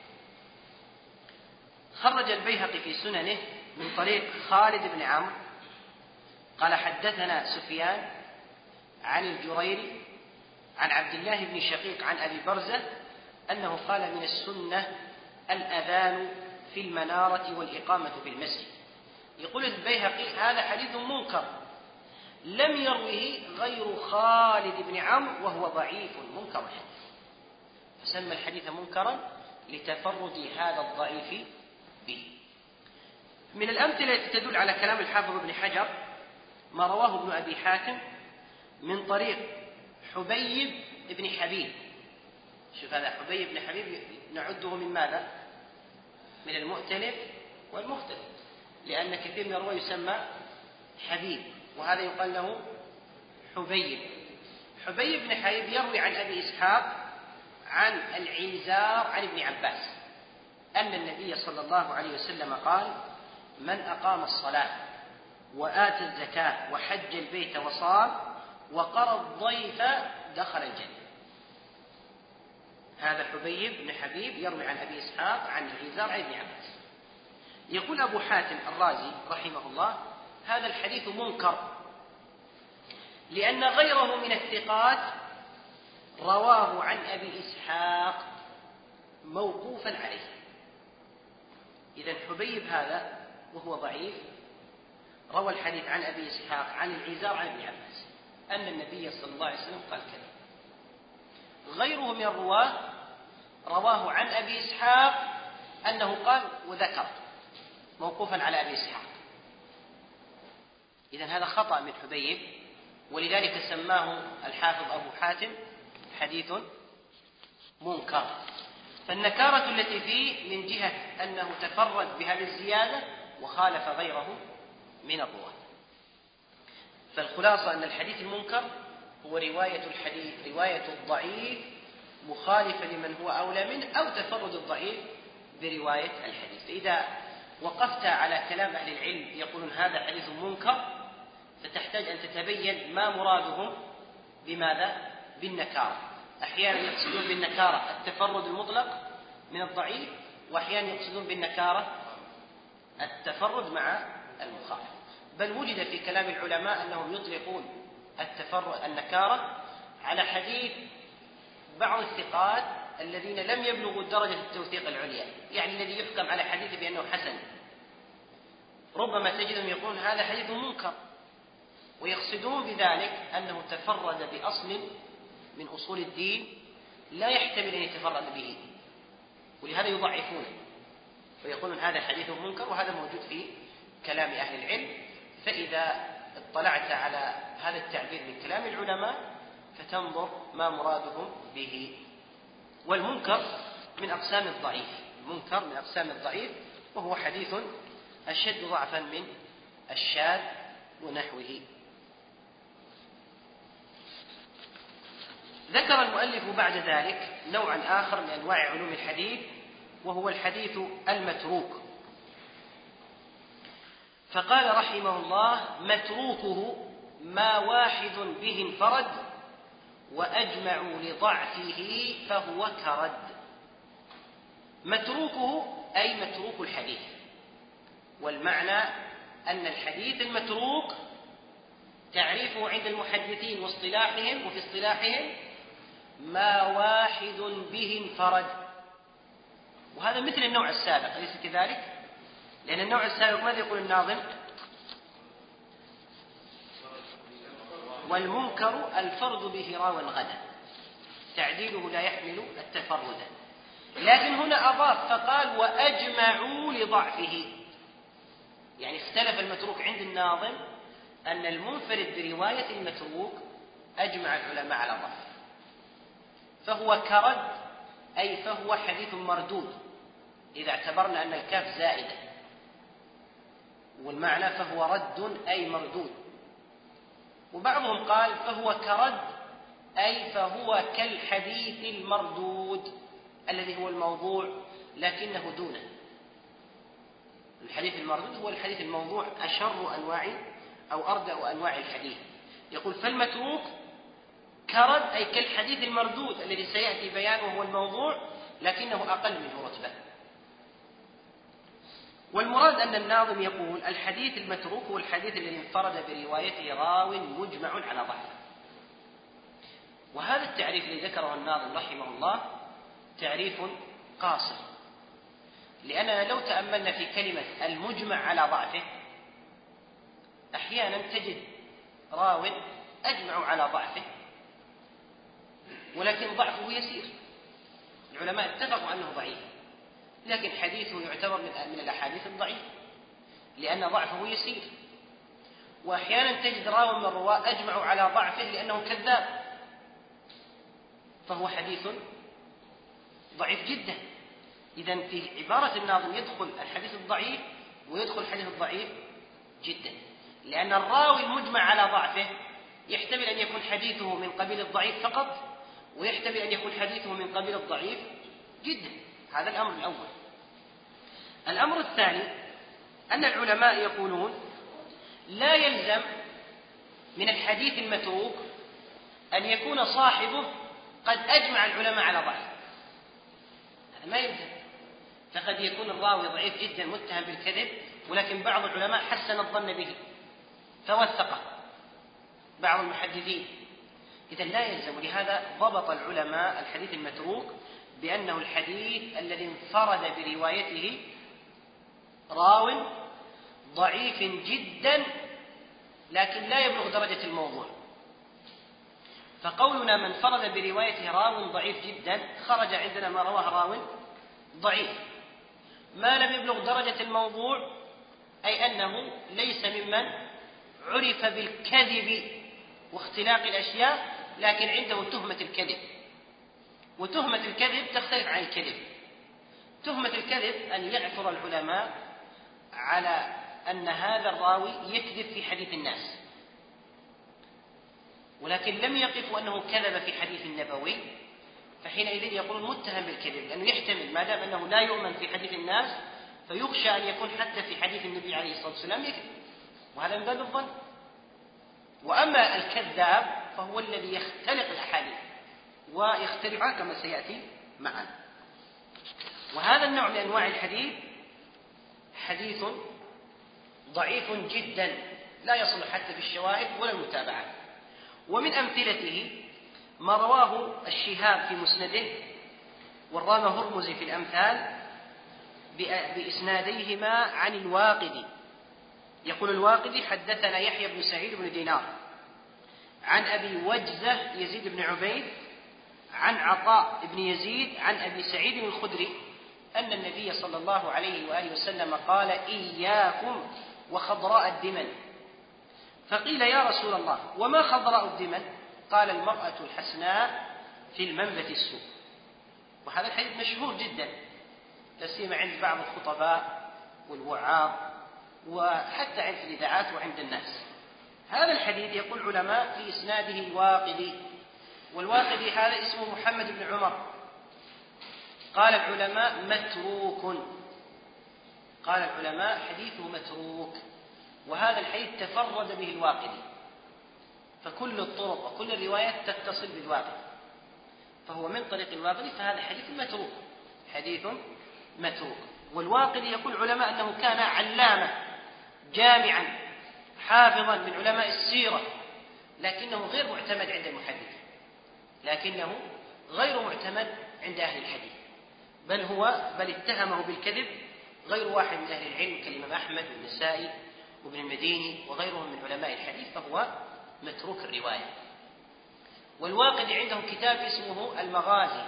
خرج البيهقي في سننه من طريق خالد بن عمرو قال: حدثنا سفيان عن الجريري عن عبد الله بن شقيق عن أبي برزة أنه قال: من السنة الأذان في المنارة والإقامة في المسجد. يقول البيهقي: هذا حديث منكر لم يروه غير خالد بن عمرو وهو ضعيف منكر الحديث، فسمى الحديث منكرا لتفرد هذا الضعيف به. من الأمثلة التي تدل على كلام الحافظ ابن حجر ما رواه ابن أبي حاتم من طريق حبيب بن حبيب. شوف هذا حبيب بن حبيب نعده من ماذا؟ من المؤتلف والمختلف، لأن كثير من الرواة يسمى حبيب وهذا يقال له حبيب. حبيب بن حبيب يروي عن أبي إسحاق عن العيزار عن ابن عباس أن النبي صلى الله عليه وسلم قال: من أقام الصلاة وآتى الزكاة وحج البيت وصام وقرى الضيف دخل الجنة. هذا حبيب بن حبيب يروي عن أبي إسحاق عن العيزار عن ابن عباس. يقول أبو حاتم الرازي رحمه الله: هذا الحديث منكر لأن غيره من الثقات رواه عن أبي إسحاق موقوفا عليه. إذن حبيب هذا وهو ضعيف روى الحديث عن أبي إسحاق عن العيزار عن ابن عباس أن النبي صلى الله عليه وسلم قال كذا. غيره من الرواة رواه عن أبي إسحاق أنه قال وذكر موقوفا على أبي إسحاق. إذن هذا خطأ من حبيب، ولذلك سماه الحافظ أبو حاتم حديث منكر. فالنكارة التي فيه من جهة أنه تفرد بهذه الزيادة وخالف غيره من الرواة. فالخلاصة أن الحديث المنكر هو رواية الحديث رواية الضعيف مخالفة لمن هو أولى منه أو تفرد الضعيف برواية الحديث. فإذا وقفت على كلام أهل العلم يقولون هذا حديث منكر فتحتاج أن تتبين ما مرادهم بماذا؟ بالنكارة. أحيانا يقصدون بالنكارة التفرد المطلق من الضعيف، وأحيانا يقصدون بالنكارة التفرد مع المخالف. بل وجد في كلام العلماء أنهم يطلقون التفرد النكارة على حديث بعض الثقات الذين لم يبلغوا درجة التوثيق العليا، يعني الذي يحكم على حديث بأنه حسن، ربما تجدهم يقولون هذا حديث منكر، ويقصدون بذلك أنه تفرد بأصل من أصول الدين لا يحتمل أن يتفرد به، ولهذا يضعفونه ويقولون هذا حديث منكر. وهذا موجود في كلام أهل العلم. فإذا اطلعت على هذا التعبير من كلام العلماء فتنظر ما مرادهم به. والمنكر من أقسام الضعيف، المنكر من أقسام الضعيف وهو حديث أشد ضعفا من الشاذ ونحوه. ذكر المؤلف بعد ذلك نوعا آخر من أنواع علوم الحديث وهو الحديث المتروك، فقال رحمه الله: متروكه ما واحد به انفرد وأجمعوا لضعفه فهو كرد. متروكه أي متروك الحديث، والمعنى أن الحديث المتروك تعريفه عند المحدثين واصطلاحهم وفي اصطلاحهم ما واحد به انفرد. وهذا مثل النوع السابق، أليس كذلك؟ لأن النوع السابق ماذا يقول الناظم؟ والمنكر الفرد به راو غدا، تعديله لا يحمل التفرد. لكن هنا أضاف فقال وأجمعوا لضعفه، يعني اختلف المتروك عند الناظم أن المنفرد برواية المتروك أجمع العلماء على ضعفه، فهو كرد، أي فهو حديث مردود إذا اعتبرنا أن الكاف زائدة، والمعنى فهو رد أي مردود. وبعضهم قال فهو كرد أي فهو كالحديث المردود الذي هو الموضوع لكنه دونه. الحديث المردود هو الحديث الموضوع، أشر أنواع أو أردأ أنواع الحديث. يقول فالمتروك كرد أي كالحديث المردود الذي سيأتي بيانه هو الموضوع لكنه أقل منه رتبة. والمراد أن الناظم يقول الحديث المتروك هو الحديث الذي انفرد بروايته راو مجمع على ضعفه. وهذا التعريف الذي ذكره الناظم رحمه الله تعريف قاصر، لأننا لو تأملنا في كلمة المجمع على ضعفه أحيانا تجد راو أجمع على ضعفه ولكن ضعفه يسير، العلماء اتفقوا أنه ضعيف لكن حديثه يعتبر من الأحاديث الضعيفة لأن ضعفه يسير. وأحيانا تجد راو من الرواة أجمعوا على ضعفه لأنه كذاب، فهو حديث ضعيف جدا. إذن في عبارة الناظم يدخل الحديث الضعيف ويدخل الحديث الضعيف جدا، لأن الراوي المجمع على ضعفه يحتمل أن يكون حديثه من قبيل الضعيف فقط، ويحتمل أن يكون حديثه من قبيل الضعيف جدا. هذا الأمر الأول. الأمر الثاني أن العلماء يقولون لا يلزم من الحديث المتروك أن يكون صاحبه قد أجمع العلماء على ضعف، هذا ما يلزم. فقد يكون الراوي ضعيف جدا متهم بالكذب ولكن بعض العلماء حسن الظن به فوثقه بعض المحدثين، إذن لا يلزم. ولهذا ضبط العلماء الحديث المتروك بأنه الحديث الذي انفرد بروايته راو ضعيف جدا لكن لا يبلغ درجة الموضوع. فقولنا من فرد بروايته راو ضعيف جدا خرج عندنا ما رواه راو ضعيف، ما لم يبلغ درجة الموضوع أي أنه ليس ممن عرف بالكذب واختلاق الأشياء لكن عنده تهمة الكذب، وتهمة الكذب تختلف عن الكذب. تهمة الكذب أن يعثر العلماء على أن هذا الراوي يكذب في حديث الناس، ولكن لم يقفوا أنه كذب في حديث النبوي، فحينئذ يقول متهم بالكذب، لأنه يحتمل ما دام أنه لا يؤمن في حديث الناس فيخشى أن يكون حتى في حديث النبي عليه الصلاة والسلام يكذب، وهذا من باب الظن. وأما الكذاب فهو الذي يختلق الأحاديث ويخترعها كما سيأتي معنا. وهذا النوع من أنواع الحديث حديث ضعيف جدا لا يصل حتى بالشواهد ولا المتابعات. ومن أمثلته ما رواه الشهاب في مسنده والرام هرمزي في الأمثال بإسناديهما عن الواقدي. يقول الواقدي حدثنا يحيى بن سعيد بن دينار عن أبي وجزة يزيد بن عبيد عن عطاء بن يزيد عن أبي سعيد الخدري أن النبي صلى الله عليه وآله وسلم قال إياكم وخضراء الدمن. فقيل يا رسول الله وما خضراء الدمن؟ قال المرأة الحسناء في المنبت السوء. وهذا الحديث مشهور جدا لا سيما عند بعض الخطباء والوعاظ وحتى عند الإذاعات وعند الناس. هذا الحديث يقول علماء في إسناده الواقدي، والواقدي هذا اسمه محمد بن عمر. قال العلماء متروك، قال العلماء حديثه متروك، وهذا الحديث تفرد به الواقدي، فكل الطرق وكل الروايات تتصل بالواقدي، فهو من طريق الواقدي، فهذا حديث متروك، حديث متروك. والواقدي يقول علماء أنه كان علامة جامعا حافظا من علماء السيرة، لكنه غير معتمد عند المحدث، لكنه غير معتمد عند أهل الحديث، بل هو بل اتهمه بالكذب غير واحد من أهل العلم كالإمام أحمد والنسائي وابن المديني وغيرهم من علماء الحديث، فهو متروك الرواية. والواقدي عنده كتاب اسمه المغازي،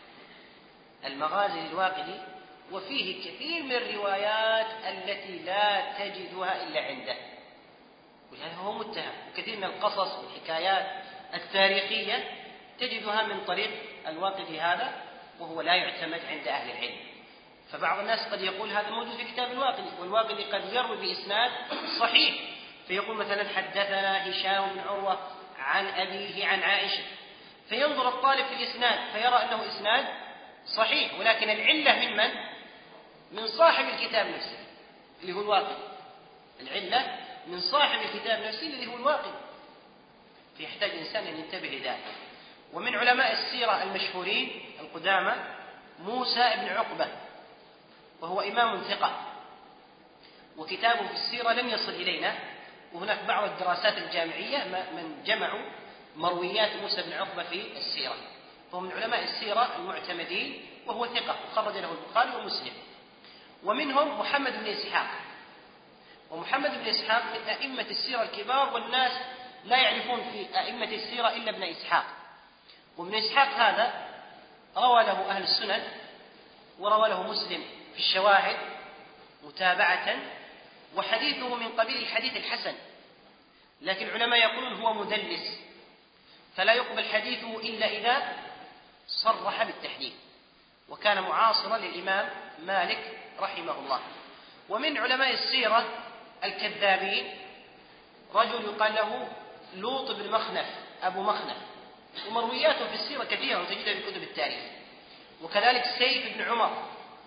المغازي للواقدي، وفيه كثير من الروايات التي لا تجدها إلا عنده، ولهذا هو متهم. وكثير من القصص والحكايات التاريخية تجدها من طريق الواقدي هذا، وهو لا يعتمد عند أهل العلم. فبعض الناس قد يقول هذا موجود في كتاب الواقدي، والواقدي قد يروي بإسناد صحيح، فيقول مثلا حدثنا هشام بن عروة عن أبيه عن عائشة، فينظر الطالب في الإسناد فيرى أنه إسناد صحيح، ولكن العلة من من؟ من صاحب الكتاب نفسه اللي هو الواقدي. العلة من صاحب الكتاب نفسه الذي هو الواقدي، فيحتاج إنسان أن ينتبه لذلك. ومن علماء السيرة المشهورين القدامى موسى بن عقبة، وهو إمام ثقة، وكتابه في السيرة لم يصل إلينا، وهناك بعض الدراسات الجامعية من جمعوا مرويات موسى بن عقبة في السيرة، فهو من علماء السيرة المعتمدين، وهو ثقة وخرج له البخاري ومسلم. ومنهم محمد بن إسحاق، ومحمد بن إسحاق من أئمة السيرة الكبار، والناس لا يعرفون في أئمة السيرة إلا ابن إسحاق. وابن إسحاق هذا روى له أهل السنن، وروى له مسلم في الشواهد متابعة، وحديثه من قبيل الحديث الحسن، لكن العلماء يقولون هو مدلس، فلا يقبل حديثه إلا إذا صرح بالتحديث، وكان معاصرا للإمام مالك رحمه الله. ومن علماء السيرة الكذابين رجل يقال له لوط بن مخنف أبو مخنف، ومروياته في السيرة كثيرة وتجدها في كتب التاريخ. وكذلك سيف بن عمر،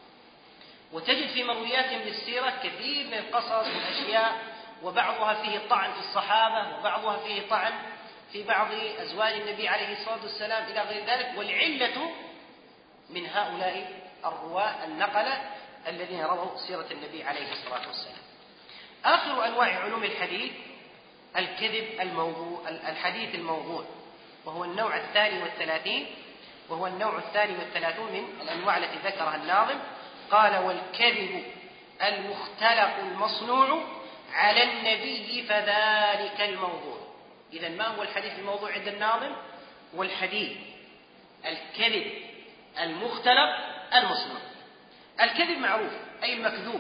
وتجد في مروياتهم للسيرة كثير من القصص والأشياء، وبعضها فيه طعن في الصحابة، وبعضها فيه طعن في بعض أزواج النبي عليه الصلاة والسلام إلى غير ذلك. والعلة من هؤلاء الرواة النقلة الذين رووا سيرة النبي عليه الصلاة والسلام. آخر أنواع علوم الحديث الكذب الموضوع، الحديث الموضوع، وهو النوع الثاني والثلاثين وهو النوع الثاني والثلاثون من الأنواع التي ذكرها الناظم. قال: والكذب المختلق المصنوع على النبي فذلك الموضوع. إذن ما هو الحديث الموضوع عند الناظم؟ والحديث الكذب المختلق المصنوع. الكذب معروف أي المكذوب،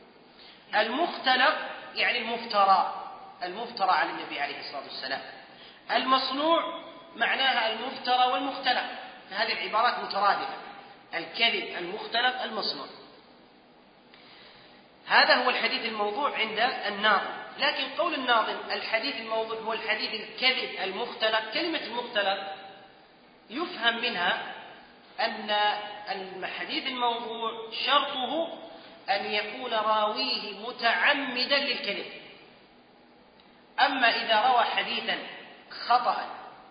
المختلق يعني المفترى، المفترى على النبي عليه الصلاة والسلام. المصنوع معناها المفترى والمختلق، فهذه العبارات مترادفة، الكذب المختلق المصنوع. هذا هو الحديث الموضوع عند الناظم. لكن قول الناظم الحديث الموضوع هو الحديث الكذب المختلق، كلمة المختلق يفهم منها أن الحديث الموضوع شرطه أن يكون راويه متعمدا للكذب. أما إذا روى حديثا خطأ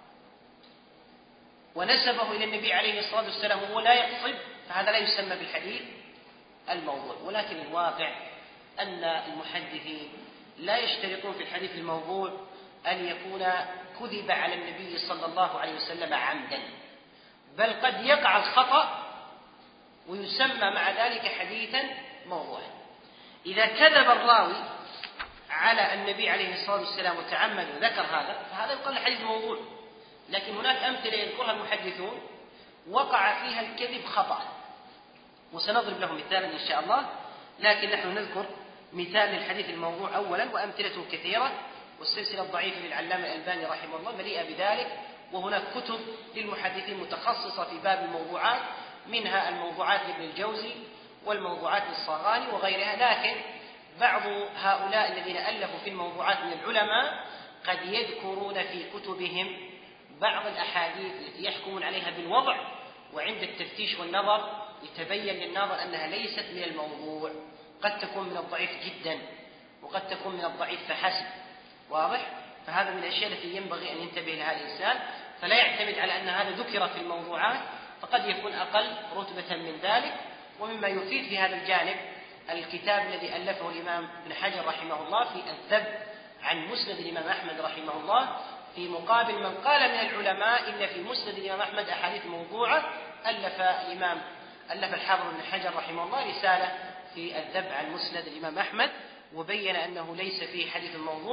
ونسبه إلى النبي عليه الصلاة والسلام وهو لا يقصد، فهذا لا يسمى بالحديث الموضوع. ولكن الواقع أن المحدثين لا يشترطون في الحديث الموضوع أن يكون كذب على النبي صلى الله عليه وسلم عمدا، بل قد يقع الخطأ ويسمى مع ذلك حديثا موضوعا. إذا كذب الراوي على النبي عليه الصلاة والسلام وتعمد وذكر هذا، فهذا يقال حديث موضوع. لكن هناك أمثلة يذكرها المحدثون وقع فيها الكذب خطأ، وسنضرب له مثالا إن شاء الله، لكن نحن نذكر مثال للحديث الموضوع أولا، وأمثلته كثيرة، والسلسلة الضعيفة للعلامة الألباني رحمه الله مليئة بذلك. وهناك كتب للمحدثين متخصصة في باب الموضوعات، منها الموضوعات لابن الجوزي والموضوعات للصاغاني وغيرها. لكن بعض هؤلاء الذين ألفوا في الموضوعات من العلماء قد يذكرون في كتبهم بعض الأحاديث التي يحكمون عليها بالوضع، وعند التفتيش والنظر يتبين للناظر أنها ليست من الموضوع، قد تكون من الضعيف جدا وقد تكون من الضعيف فحسب. واضح؟ فهذا من الأشياء التي ينبغي أن ينتبه لها الإنسان، فلا يعتمد على أن هذا ذكر في الموضوعات، فقد يكون أقل رتبة من ذلك. ومما يفيد في هذا الجانب الكتاب الذي ألفه الإمام ابن حجر رحمه الله في الذب عن مسند الإمام أحمد رحمه الله، في مقابل من قال من العلماء إن في مسند الإمام أحمد أحاديث موضوعة. ألف الإمام ألف الحافظ ابن حجر رحمه الله رسالة في الذب عن مسند الإمام أحمد، وبين أنه ليس فيه حديث موضوع،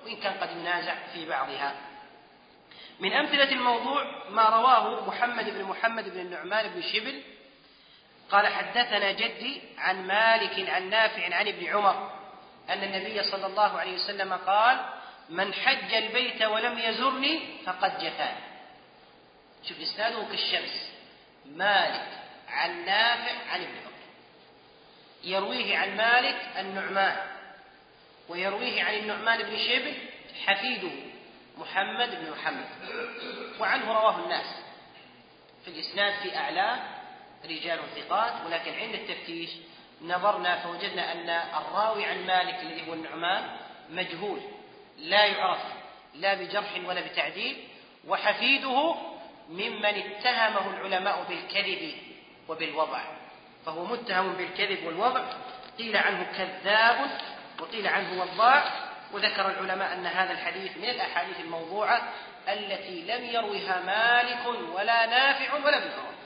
وإن كان قد ينازع في بعضها. من أمثلة الموضوع ما رواه محمد بن محمد بن النعمان بن شبل قال حدثنا جدي عن مالك عن نافع عن ابن عمر أن النبي صلى الله عليه وسلم قال من حج البيت ولم يزرني فقد جفاني. شوف إسناده كالشمس، مالك عن نافع عن ابن عمر، يرويه عن مالك النعمان ويرويه عن النعمان بن شبل حفيده محمد بن محمد، وعنه رواه الناس في الإسناد في أعلاه رجال ثقات، ولكن عند التفتيش نظرنا فوجدنا أن الراوي عن مالك الذي هو النعمان مجهول لا يعرف لا بجرح ولا بتعديل، وحفيده ممن اتهمه العلماء بالكذب وبالوضع، فهو متهم بالكذب والوضع، قيل عنه كذاب وقيل عنه وضاع. وذكر العلماء أن هذا الحديث من الأحاديث الموضوعة التي لم يروها مالك ولا نافع ولا ابن عمر.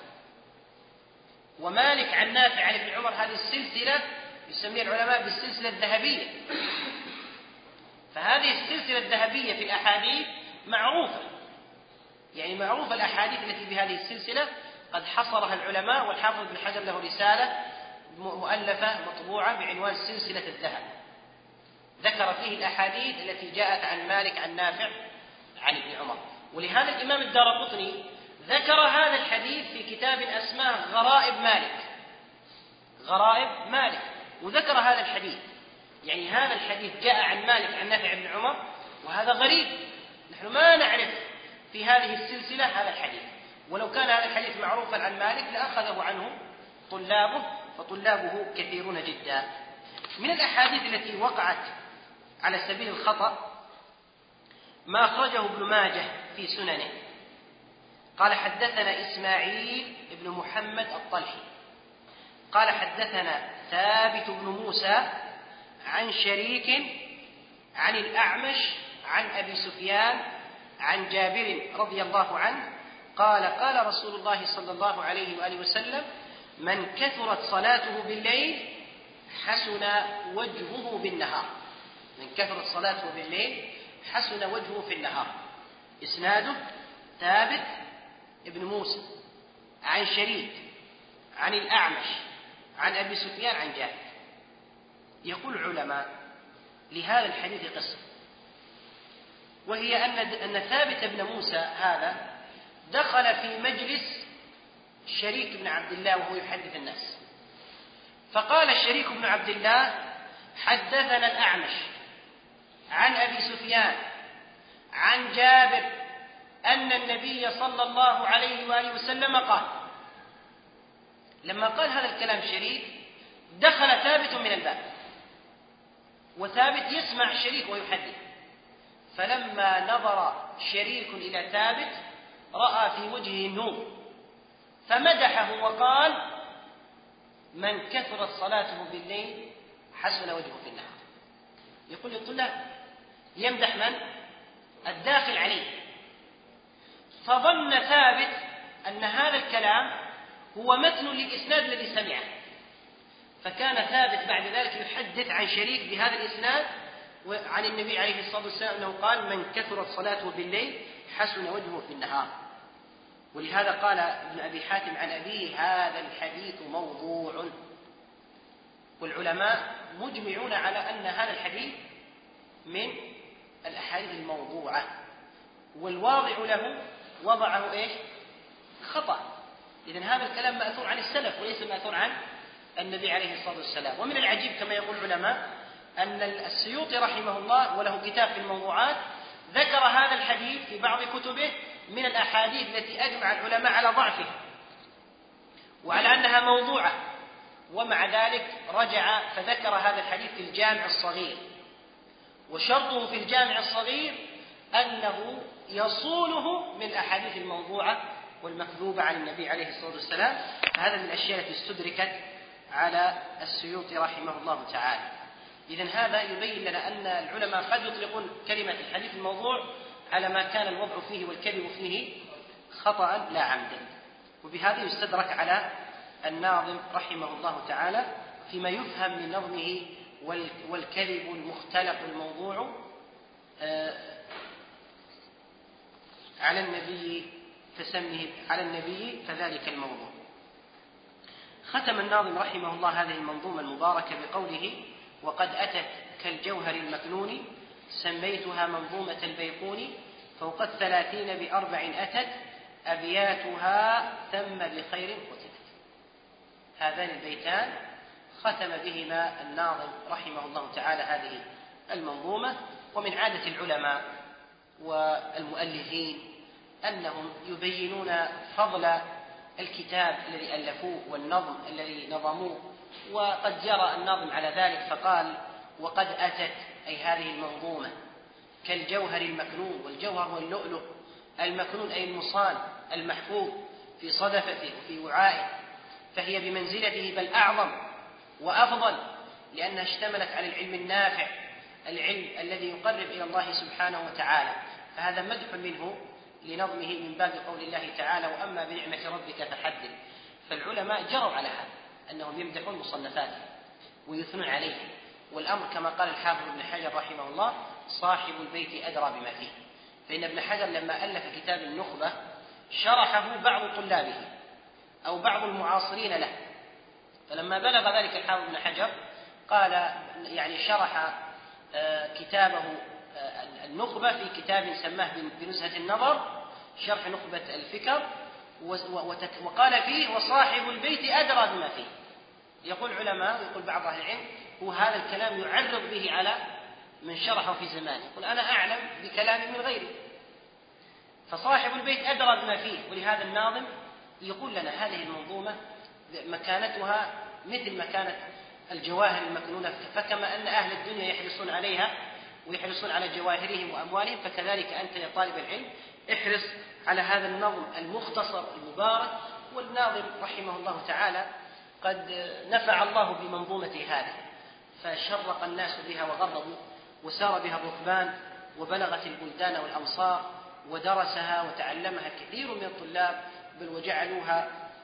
ومالك عن نافع عن ابن عمر هذه السلسلة يسميها العلماء بالسلسلة الذهبية، فهذه السلسلة الذهبية في الأحاديث معروفة، يعني معروفة الأحاديث التي بهذه السلسلة قد حصرها العلماء، والحافظ بن حجر له رسالة مؤلفة مطبوعة بعنوان سلسلة الذهب، ذكر فيه الأحاديث التي جاءت عن مالك عن نافع عن ابن عمر. ولهذا الإمام الدارقطني ذكر هذا الحديث في كتاب أسماه غرائب مالك، غرائب مالك، وذكر هذا الحديث، يعني هذا الحديث جاء عن مالك عن نافع بن عمر، وهذا غريب، نحن ما نعرف في هذه السلسلة هذا الحديث، ولو كان هذا الحديث معروفا عن مالك لأخذه عنه طلابه، فطلابه كثيرون جدا. من الأحاديث التي وقعت على سبيل الخطأ ما أخرجه ابن ماجه في سننه قال حدثنا إسماعيل بن محمد الطلحي قال حدثنا ثابت بن موسى عن شريك عن الأعمش عن أبي سفيان عن جابر رضي الله عنه قال قال رسول الله صلى الله عليه وآله وسلم من كثرت صلاته بالليل حسن وجهه بالنهار. من كثرت صلاته بالليل حسن وجهه في النهار. إسناده ثابت ابن موسى عن شريك عن الأعمش عن أبي سفيان عن جابر. يقول العلماء لهذا الحديث قصة، وهي أن أن ثابت بن موسى هذا دخل في مجلس شريك بن عبد الله وهو يحدث الناس، فقال الشريك بن عبد الله حدثنا الأعمش عن أبي سفيان عن جابر أن النبي صلى الله عليه وآله وسلم قال. لما قال هذا الكلام شريك دخل ثابت من الباب، وثابت يسمع شريك ويحدث، فلما نظر شريك إلى ثابت رأى في وجهه النور فمدحه وقال من كثرت صلاته بالليل حسن وجهه في النهار. يقول للطلاب يمدح من؟ الداخل عليه. فظن ثابت أن هذا الكلام هو متن للإسناد الذي سمعه، فكان ثابت بعد ذلك يحدث عن شريك بهذا الإسناد عن النبي عليه الصلاة والسلام أنه قال من كثرت صلاته بالليل حسن وجهه في النهار. ولهذا قال ابن أبي حاتم عن أبيه هذا الحديث موضوع. والعلماء مجمعون على أن هذا الحديث من الأحاديث الموضوعة، والواضع له وضعه إيش؟ خطأ. إذن هذا الكلام مأثور عن السلف وليس مأثور عن النبي عليه الصلاة والسلام. ومن العجيب كما يقول العلماء أن السيوطي رحمه الله وله كتاب في الموضوعات ذكر هذا الحديث في بعض كتبه من الأحاديث التي أجمع العلماء على ضعفها وعلى أنها موضوعة، ومع ذلك رجع فذكر هذا الحديث في الجامع الصغير، وشرطه في الجامع الصغير أنه يصونه من الأحاديث الموضوعة والمكذوبة عن النبي عليه الصلاة والسلام. فهذا من الأشياء التي استدركت على السيوطي رحمه الله تعالى. إذن هذا يبين لنا أن العلماء قد يطلقون كلمة الحديث الموضوع على ما كان الوضع فيه والكذب فيه خطأ لا عمدا. وبهذا يستدرك على الناظم رحمه الله تعالى فيما يفهم من نظمه والكذب المختلق الموضوع على النبي فسمه على النبي فذلك الموضوع. ختم الناظم رحمه الله هذه المنظومة المباركة بقوله: وقد أتت كالجوهر المكنون سميتها منظومة البيقون، فوق الثلاثين بأربع أتت أبياتها ثم بخير قتلت. هذان البيتان ختم بهما الناظم رحمه الله تعالى هذه المنظومة. ومن عادة العلماء والمؤلفين أنهم يبينون فضل الكتاب الذي ألفوه والنظم الذي نظموه، وقد جرى الناظم على ذلك فقال: وقد أتت، أي هذه المنظومة، كالجوهر المكنون، والجوهر هو اللؤلؤ المكنون أي المصان المحفوظ في صدفته وفي وعائه، فهي بمنزلته بل أعظم وأفضل، لأنها اشتملت على العلم النافع، العلم الذي يقرب إلى الله سبحانه وتعالى. فهذا مدح منه لنظمه من باب قول الله تعالى: وأما بنعمة ربك فحدث. فالعلماء جروا على هذا، أنهم يمدحون مصنفاته ويثنون عليه، والأمر كما قال الحافظ ابن حجر رحمه الله: صاحب البيت أدرى بما فيه. فإن ابن حجر لما ألف كتاب النخبة شرحه بعض طلابه أو بعض المعاصرين له، فلما بلغ ذلك الحافظ ابن حجر قال يعني شرح كتابه النخبة في كتاب سماه بنزهة النظر، شرح نخبة الفكر، وقال فيه: وصاحب البيت أدرى بما فيه. يقول علماء، يقول بعض أهل العلم، هو هذا الكلام يعرض به على من شرحه في زمانه، يقول: أنا أعلم بكلام من غيري، فصاحب البيت أدرى بما فيه. ولهذا الناظم يقول لنا هذه المنظومة مكانتها مثل مكانة الجواهر المكنونة، فكما أن أهل الدنيا يحرصون عليها ويحرصون على جواهرهم وأموالهم، فكذلك أنت يا طالب العلم احرص على هذا النظم المختصر المبارك. والناظم رحمه الله تعالى قد نفع الله بمنظومة هذه، فشرق الناس بها وغربوا، وسار بها الركبان، وبلغت البلدان والأمصار، ودرسها وتعلمها كثير من الطلاب، بل وجعلوها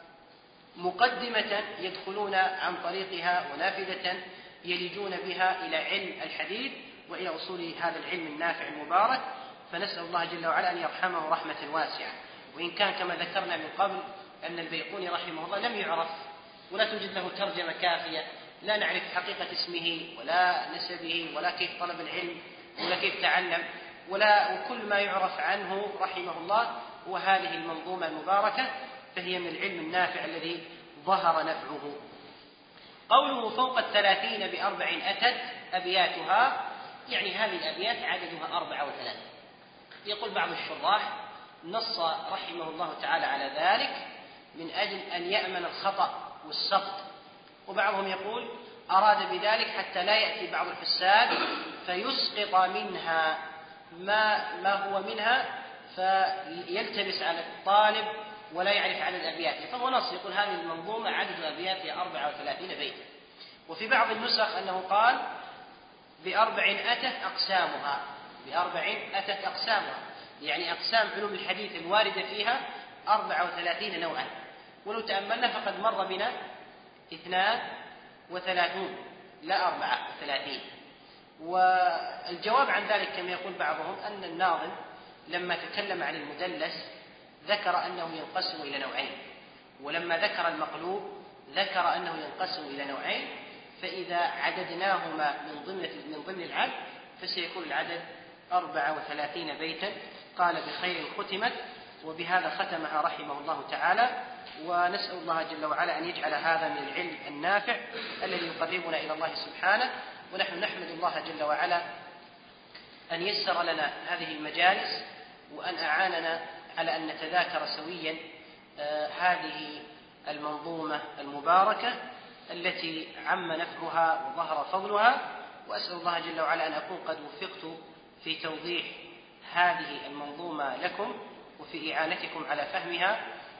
مقدمة يدخلون عن طريقها ونافذة يلجون بها إلى علم الحديث وإلى أصول هذا العلم النافع المبارك. فنسأل الله جل وعلا أن يرحمه رحمة واسعة. وإن كان كما ذكرنا من قبل أن البيقوني رحمه الله لم يعرف ولا توجد له ترجمة كافية، لا نعرف حقيقة اسمه ولا نسبه ولا كيف طلب العلم ولا كيف تعلم ولا، وكل ما يعرف عنه رحمه الله وهذه المنظومة المباركة، فهي من العلم النافع الذي ظهر نفعه. قوله فوق الثلاثين بأربع أتت أبياتها، يعني هذه الأبيات عددها أربعة وثلاثين. يقول بعض الشراح: نص رحمه الله تعالى على ذلك من أجل أن يأمن الخطأ والسقط، وبعضهم يقول أراد بذلك حتى لا يأتي بعض الحساد فيسقط منها ما, ما هو منها فيلتبس على الطالب ولا يعرف عدد أبياته، فهو نص يقول هذه المنظومة عدد أبياتها أربعة وثلاثين بيتا. وفي بعض النسخ أنه قال بأربع أتت أقسامها، بأربع أتت أقسامها، يعني أقسام علوم الحديث الواردة فيها أربعة وثلاثين نوعا. ولو تأملنا فقد مر بنا اثنان وثلاثون لا أربعة وثلاثين. والجواب عن ذلك كما يقول بعضهم أن الناظم لما تكلم عن المدلس ذكر أنه ينقسم إلى نوعين، ولما ذكر المقلوب ذكر أنه ينقسم إلى نوعين، فإذا عددناهما من ضمن من ضمن العدد فسيكون العدد أربعة وثلاثين بيتا. قال بخير ختمت، وبهذا ختمها رحمه الله تعالى. ونسأل الله جل وعلا أن يجعل هذا من العلم النافع الذي يقربنا إلى الله سبحانه. ونحن نحمد الله جل وعلا أن يسر لنا هذه المجالس، وأن أعاننا على أن نتذاكر سويا آه هذه المنظومة المباركة التي عم نفعها وظهر فضلها. وأسأل الله جل وعلا أن أكون قد وفقت في توضيح هذه المنظومة لكم وفي إعانتكم على فهمها.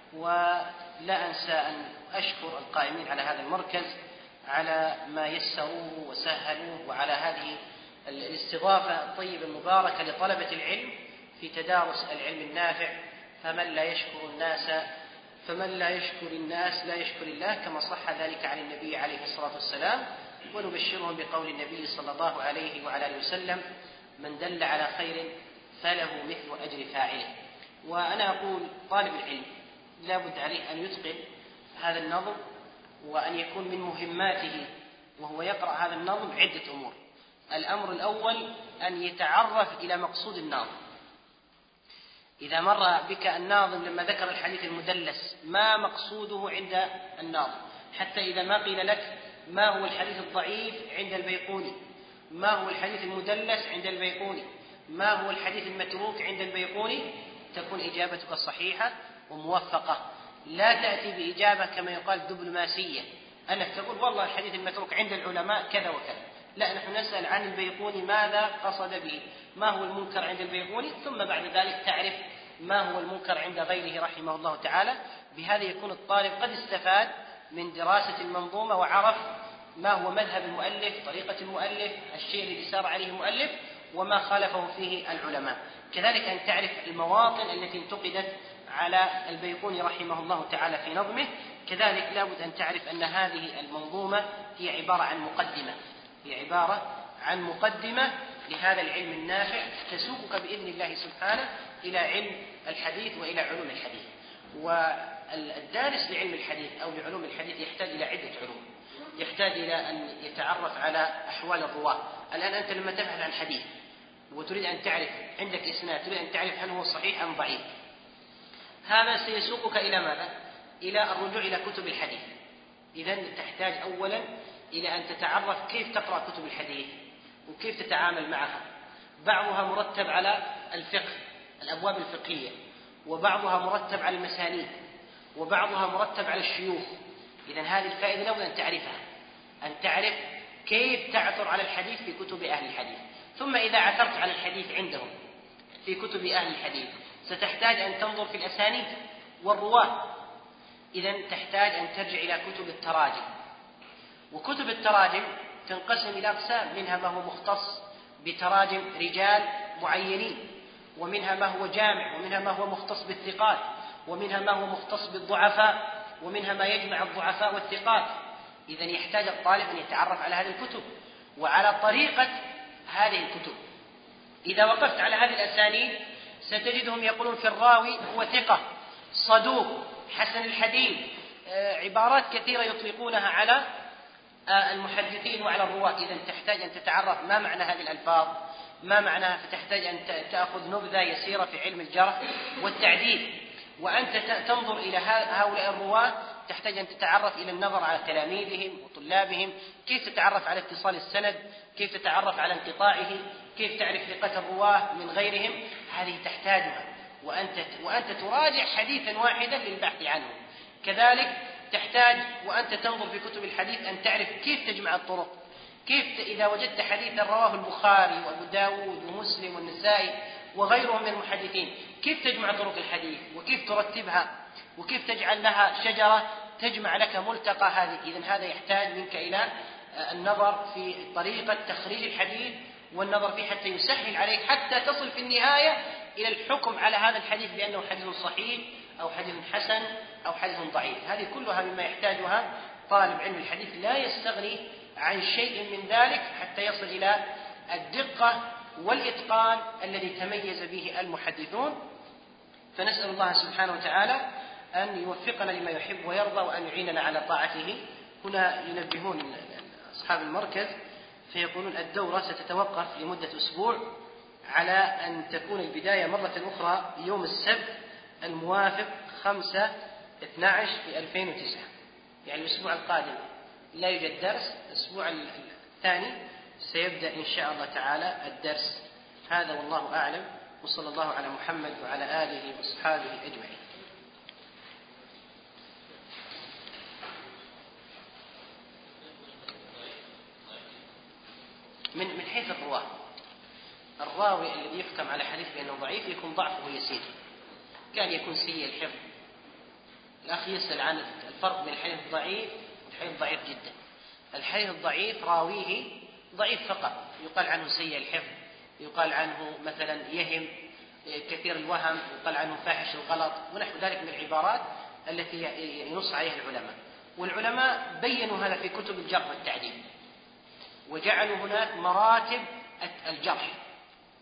ولا أنسى أن أشكر القائمين على هذا المركز على ما يسروه وسهلوه، وعلى هذه الاستضافة الطيبة المباركة لطلبة العلم في تدارس العلم النافع. فمن لا يشكر الناس فمن لا يشكر الناس لا يشكر الله، كما صح ذلك عن النبي عليه الصلاة والسلام. ونبشرهم بقول النبي صلى الله عليه وعلى آله وسلم: من دل على خير فله مثل أجر فاعله. وأنا أقول طالب العلم لا بد عليه أن يتقن هذا النظم، وأن يكون من مهماته وهو يقرأ هذا النظم عدة أمور. الأمر الأول أن يتعرف إلى مقصود الناظم. إذا مر بك الناظم لما ذكر الحديث المدلس ما مقصوده عند الناظم، حتى إذا ما قيل لك ما هو الحديث الضعيف عند البيقوني، ما هو الحديث المدلس عند البيقوني، ما هو الحديث المتروك عند البيقوني، تكون إجابتك صحيحة وموفقة. لا تأتي بإجابة كما يقال دبلوماسية، أنك تقول والله الحديث المتروك عند العلماء كذا وكذا. لا، نحن نسأل عن البيقوني ماذا قصد به، ما هو المنكر عند البيقوني، ثم بعد ذلك تعرف ما هو المنكر عند غيره رحمه الله تعالى. بهذا يكون الطالب قد استفاد من دراسة المنظومة وعرف ما هو مذهب المؤلف، طريقة المؤلف، الشيء الذي سار عليه المؤلف، وما خالفه فيه العلماء. كذلك أن تعرف المواطن التي انتقدت على البيقوني رحمه الله تعالى في نظمه. كذلك لابد أن تعرف أن هذه المنظومة هي عبارة عن مقدمة، هي عبارة عن مقدمة لهذا العلم النافع تسوقك بإذن الله سبحانه إلى علم الحديث وإلى علوم الحديث. والدارس لعلم الحديث أو لعلوم الحديث يحتاج إلى عدة علوم، يحتاج إلى أن يتعرف على أحوال الرواة. الآن أنت لما تبحث عن حديث وتريد أن تعرف، عندك إسناد، تريد أن تعرف هل هو صحيح أم ضعيف، هذا سيسوقك إلى ماذا؟ إلى الرجوع إلى كتب الحديث. إذن تحتاج أولا إلى أن تتعرف كيف تقرأ كتب الحديث وكيف تتعامل معها. بعضها مرتب على الفقه، الأبواب الفقهية، وبعضها مرتب على المسانيد، وبعضها مرتب على الشيوخ. إذن هذه الفائدة لابد أن تعرفها، أن تعرف كيف تعثر على الحديث في كتب أهل الحديث. ثم إذا عثرت على الحديث عندهم في كتب أهل الحديث ستحتاج أن تنظر في الأسانيد والرواة. إذن تحتاج أن ترجع إلى كتب التراجم، وكتب التراجم تنقسم إلى أقسام، منها ما هو مختص بتراجم رجال معينين، ومنها ما هو جامع، ومنها ما هو مختص بالثقات، ومنها ما هو مختص بالضعفاء، ومنها ما يجمع الضعفاء والثقات. إذن يحتاج الطالب أن يتعرف على هذه الكتب وعلى طريقة هذه الكتب. إذا وقفت على هذه الأسانيد ستجدهم يقولون في الراوي هو ثقة، صدوق، حسن الحديث، عبارات كثيرة يطلقونها على المحدثين وعلى الرواة. إذن تحتاج أن تتعرف ما معنى هذه الألفاظ، ما معناها، فتحتاج أن تأخذ نبذة يسيرة في علم الجرح والتعديل. وأنت تنظر إلى هؤلاء الرواة تحتاج أن تتعرف إلى النظر على تلاميذهم وطلابهم، كيف تتعرف على اتصال السند، كيف تتعرف على انقطاعه، كيف تعرف ثقة الرواة من غيرهم. هذه تحتاجها وأنت, وأنت تراجع حديثا واحدا للبحث عنه. كذلك تحتاج وأنت تنظر في كتب الحديث أن تعرف كيف تجمع الطرق، كيف إذا وجدت حديثا رواه البخاري وأبو داود ومسلم والنسائي وغيرهم من المحدثين، كيف تجمع طرق الحديث وكيف ترتبها وكيف تجعل لها شجرة تجمع لك ملتقى هذه. إذن هذا يحتاج منك إلى النظر في طريقة تخريج الحديث والنظر فيه حتى يسهل عليك، حتى تصل في النهاية إلى الحكم على هذا الحديث بأنه حديث صحيح أو حديث حسن أو حديث ضعيف. هذه كلها مما يحتاجها طالب علم الحديث، لا يستغني عن شيء من ذلك حتى يصل إلى الدقة والإتقان الذي تميز به المحدثون. فنسأل الله سبحانه وتعالى أن يوفقنا لما يحب ويرضى وأن يعيننا على طاعته. هنا ينبهون أصحاب المركز فيقولون الدورة ستتوقف لمدة أسبوع على أن تكون البداية مرة أخرى يوم السبت الموافق خمسة اثنا عشر في ألفين وتسعة، يعني الأسبوع القادم لا يوجد درس. الأسبوع الثاني سيبدأ إن شاء الله تعالى الدرس. هذا والله أعلم، وصلى الله على محمد وعلى آله وأصحابه أجمعين. من من حيث الرواة، الراوي الذي يحكم على حديث بأنه ضعيف يكون ضعفه يسير، كان يكون سيء الحفظ. الأخ يسأل عن الفرق بين الحديث الضعيف والحديث الضعيف جدا. الحديث الضعيف راويه ضعيف فقط، يقال عنه سيء الحفظ، يقال عنه مثلا يهم كثير الوهم، يقال عنه فاحش الغلط ونحو ذلك من العبارات التي ينص عليها العلماء. والعلماء بينوا هذا في كتب الجرح والتعديل، وجعلوا هناك مراتب الجرح.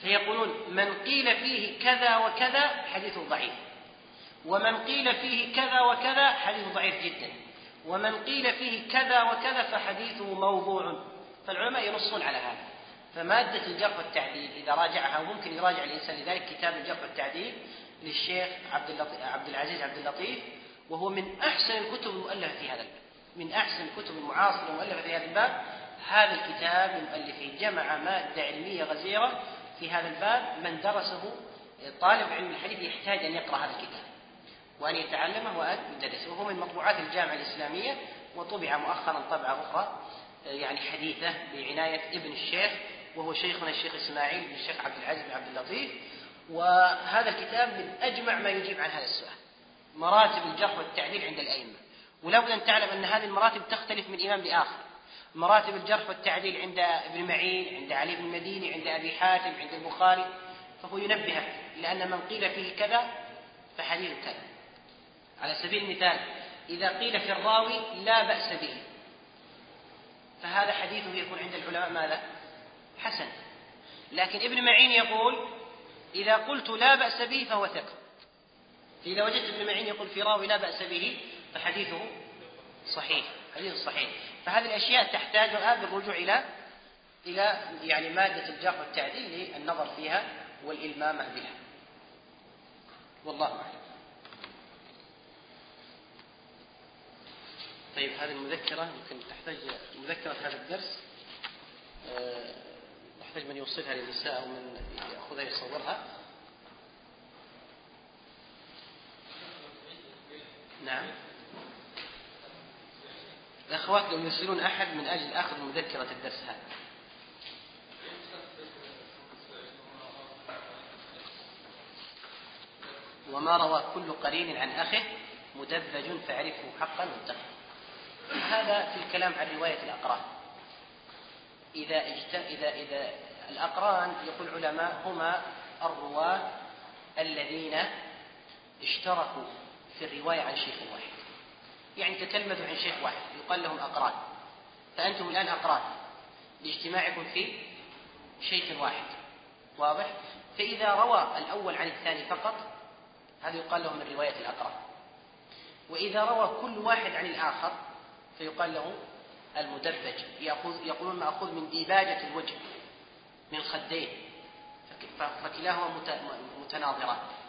فيقولون من قيل فيه كذا وكذا حديث ضعيف، ومن قيل فيه كذا وكذا حديث ضعيف جدا، ومن قيل فيه كذا وكذا فحديثه موضوع. فالعلماء ينصون على هذا. فمادة الجرح والتعديل إذا راجعها، وممكن يراجع الإنسان لذلك كتاب الجرح والتعديل للشيخ عبد, عبد العزيز عبد اللطيف، وهو من أحسن الكتب المؤلفة في هذا الباب، من أحسن الكتب المعاصرة المؤلفة في هذا الباب. هذا الكتاب المؤلف جمع مادة علمية غزيرة في هذا الباب. من درسه طالب علم الحديث يحتاج أن يقرأ هذا الكتاب وأن يتعلمه وأن يدرسه. وهو من مطبوعات الجامعة الإسلامية، وطبع مؤخرا طبعة أخرى يعني حديثة بعناية ابن الشيخ، وهو شيخنا الشيخ إسماعيل بن الشيخ عبد العزيز بن عبد اللطيف. وهذا الكتاب من أجمع ما يجيب عن هذا السؤال، مراتب الجرح والتعديل عند الأئمة. ولا بد أن تعلم أن هذه المراتب تختلف من إمام لآخر. مراتب الجرح والتعديل عند ابن معين، عند علي بن المديني، عند أبي حاتم، عند البخاري. فهو ينبهك لأن من قيل فيه كذا فحديث كذا. على سبيل المثال إذا قيل في الراوي لا بأس به، فهذا حديثه يكون عند العلماء ماذا؟ حسن. لكن ابن معين يقول إذا قلت لا بأس به فهو ثقة. فإذا وجدت ابن معين يقول في راوي لا بأس به فحديثه صحيح، حديث صحيح. فهذه الأشياء تحتاجها بالرجوع إلى إلى يعني مادة الجرح والتعديل للنظر فيها والإلمامة بها. والله أعلم. طيب هذه المذكرة يمكن تحتاج مذكرة هذا الدرس، أه تحتاج من يوصلها للنساء أو من يأخذها يصورها. نعم، الأخوات لو يرسلون أحد من أجل أخذ مذكرة الدرس هذا. وما روى كل قرين عن أخه مدبج فاعرفه حقا متقن. هذا في الكلام عن رواية الأقران. إذا, اجت... إذا... إذا الأقران يقول العلماء هما الرواة الذين اشتركوا في الرواية عن شيخ واحد، يعني تتلمذوا عن شيخ واحد يقال لهم أقران. فأنتم الآن أقران لاجتماعكم في شيخ واحد، واضح؟ فإذا روى الأول عن الثاني فقط هذا يقال له من رواية الأقران. وإذا روى كل واحد عن الآخر فيقال له المدبج، يقولون مأخوذ من ديباجة الوجه من الخدين، فكلاهما متناظران.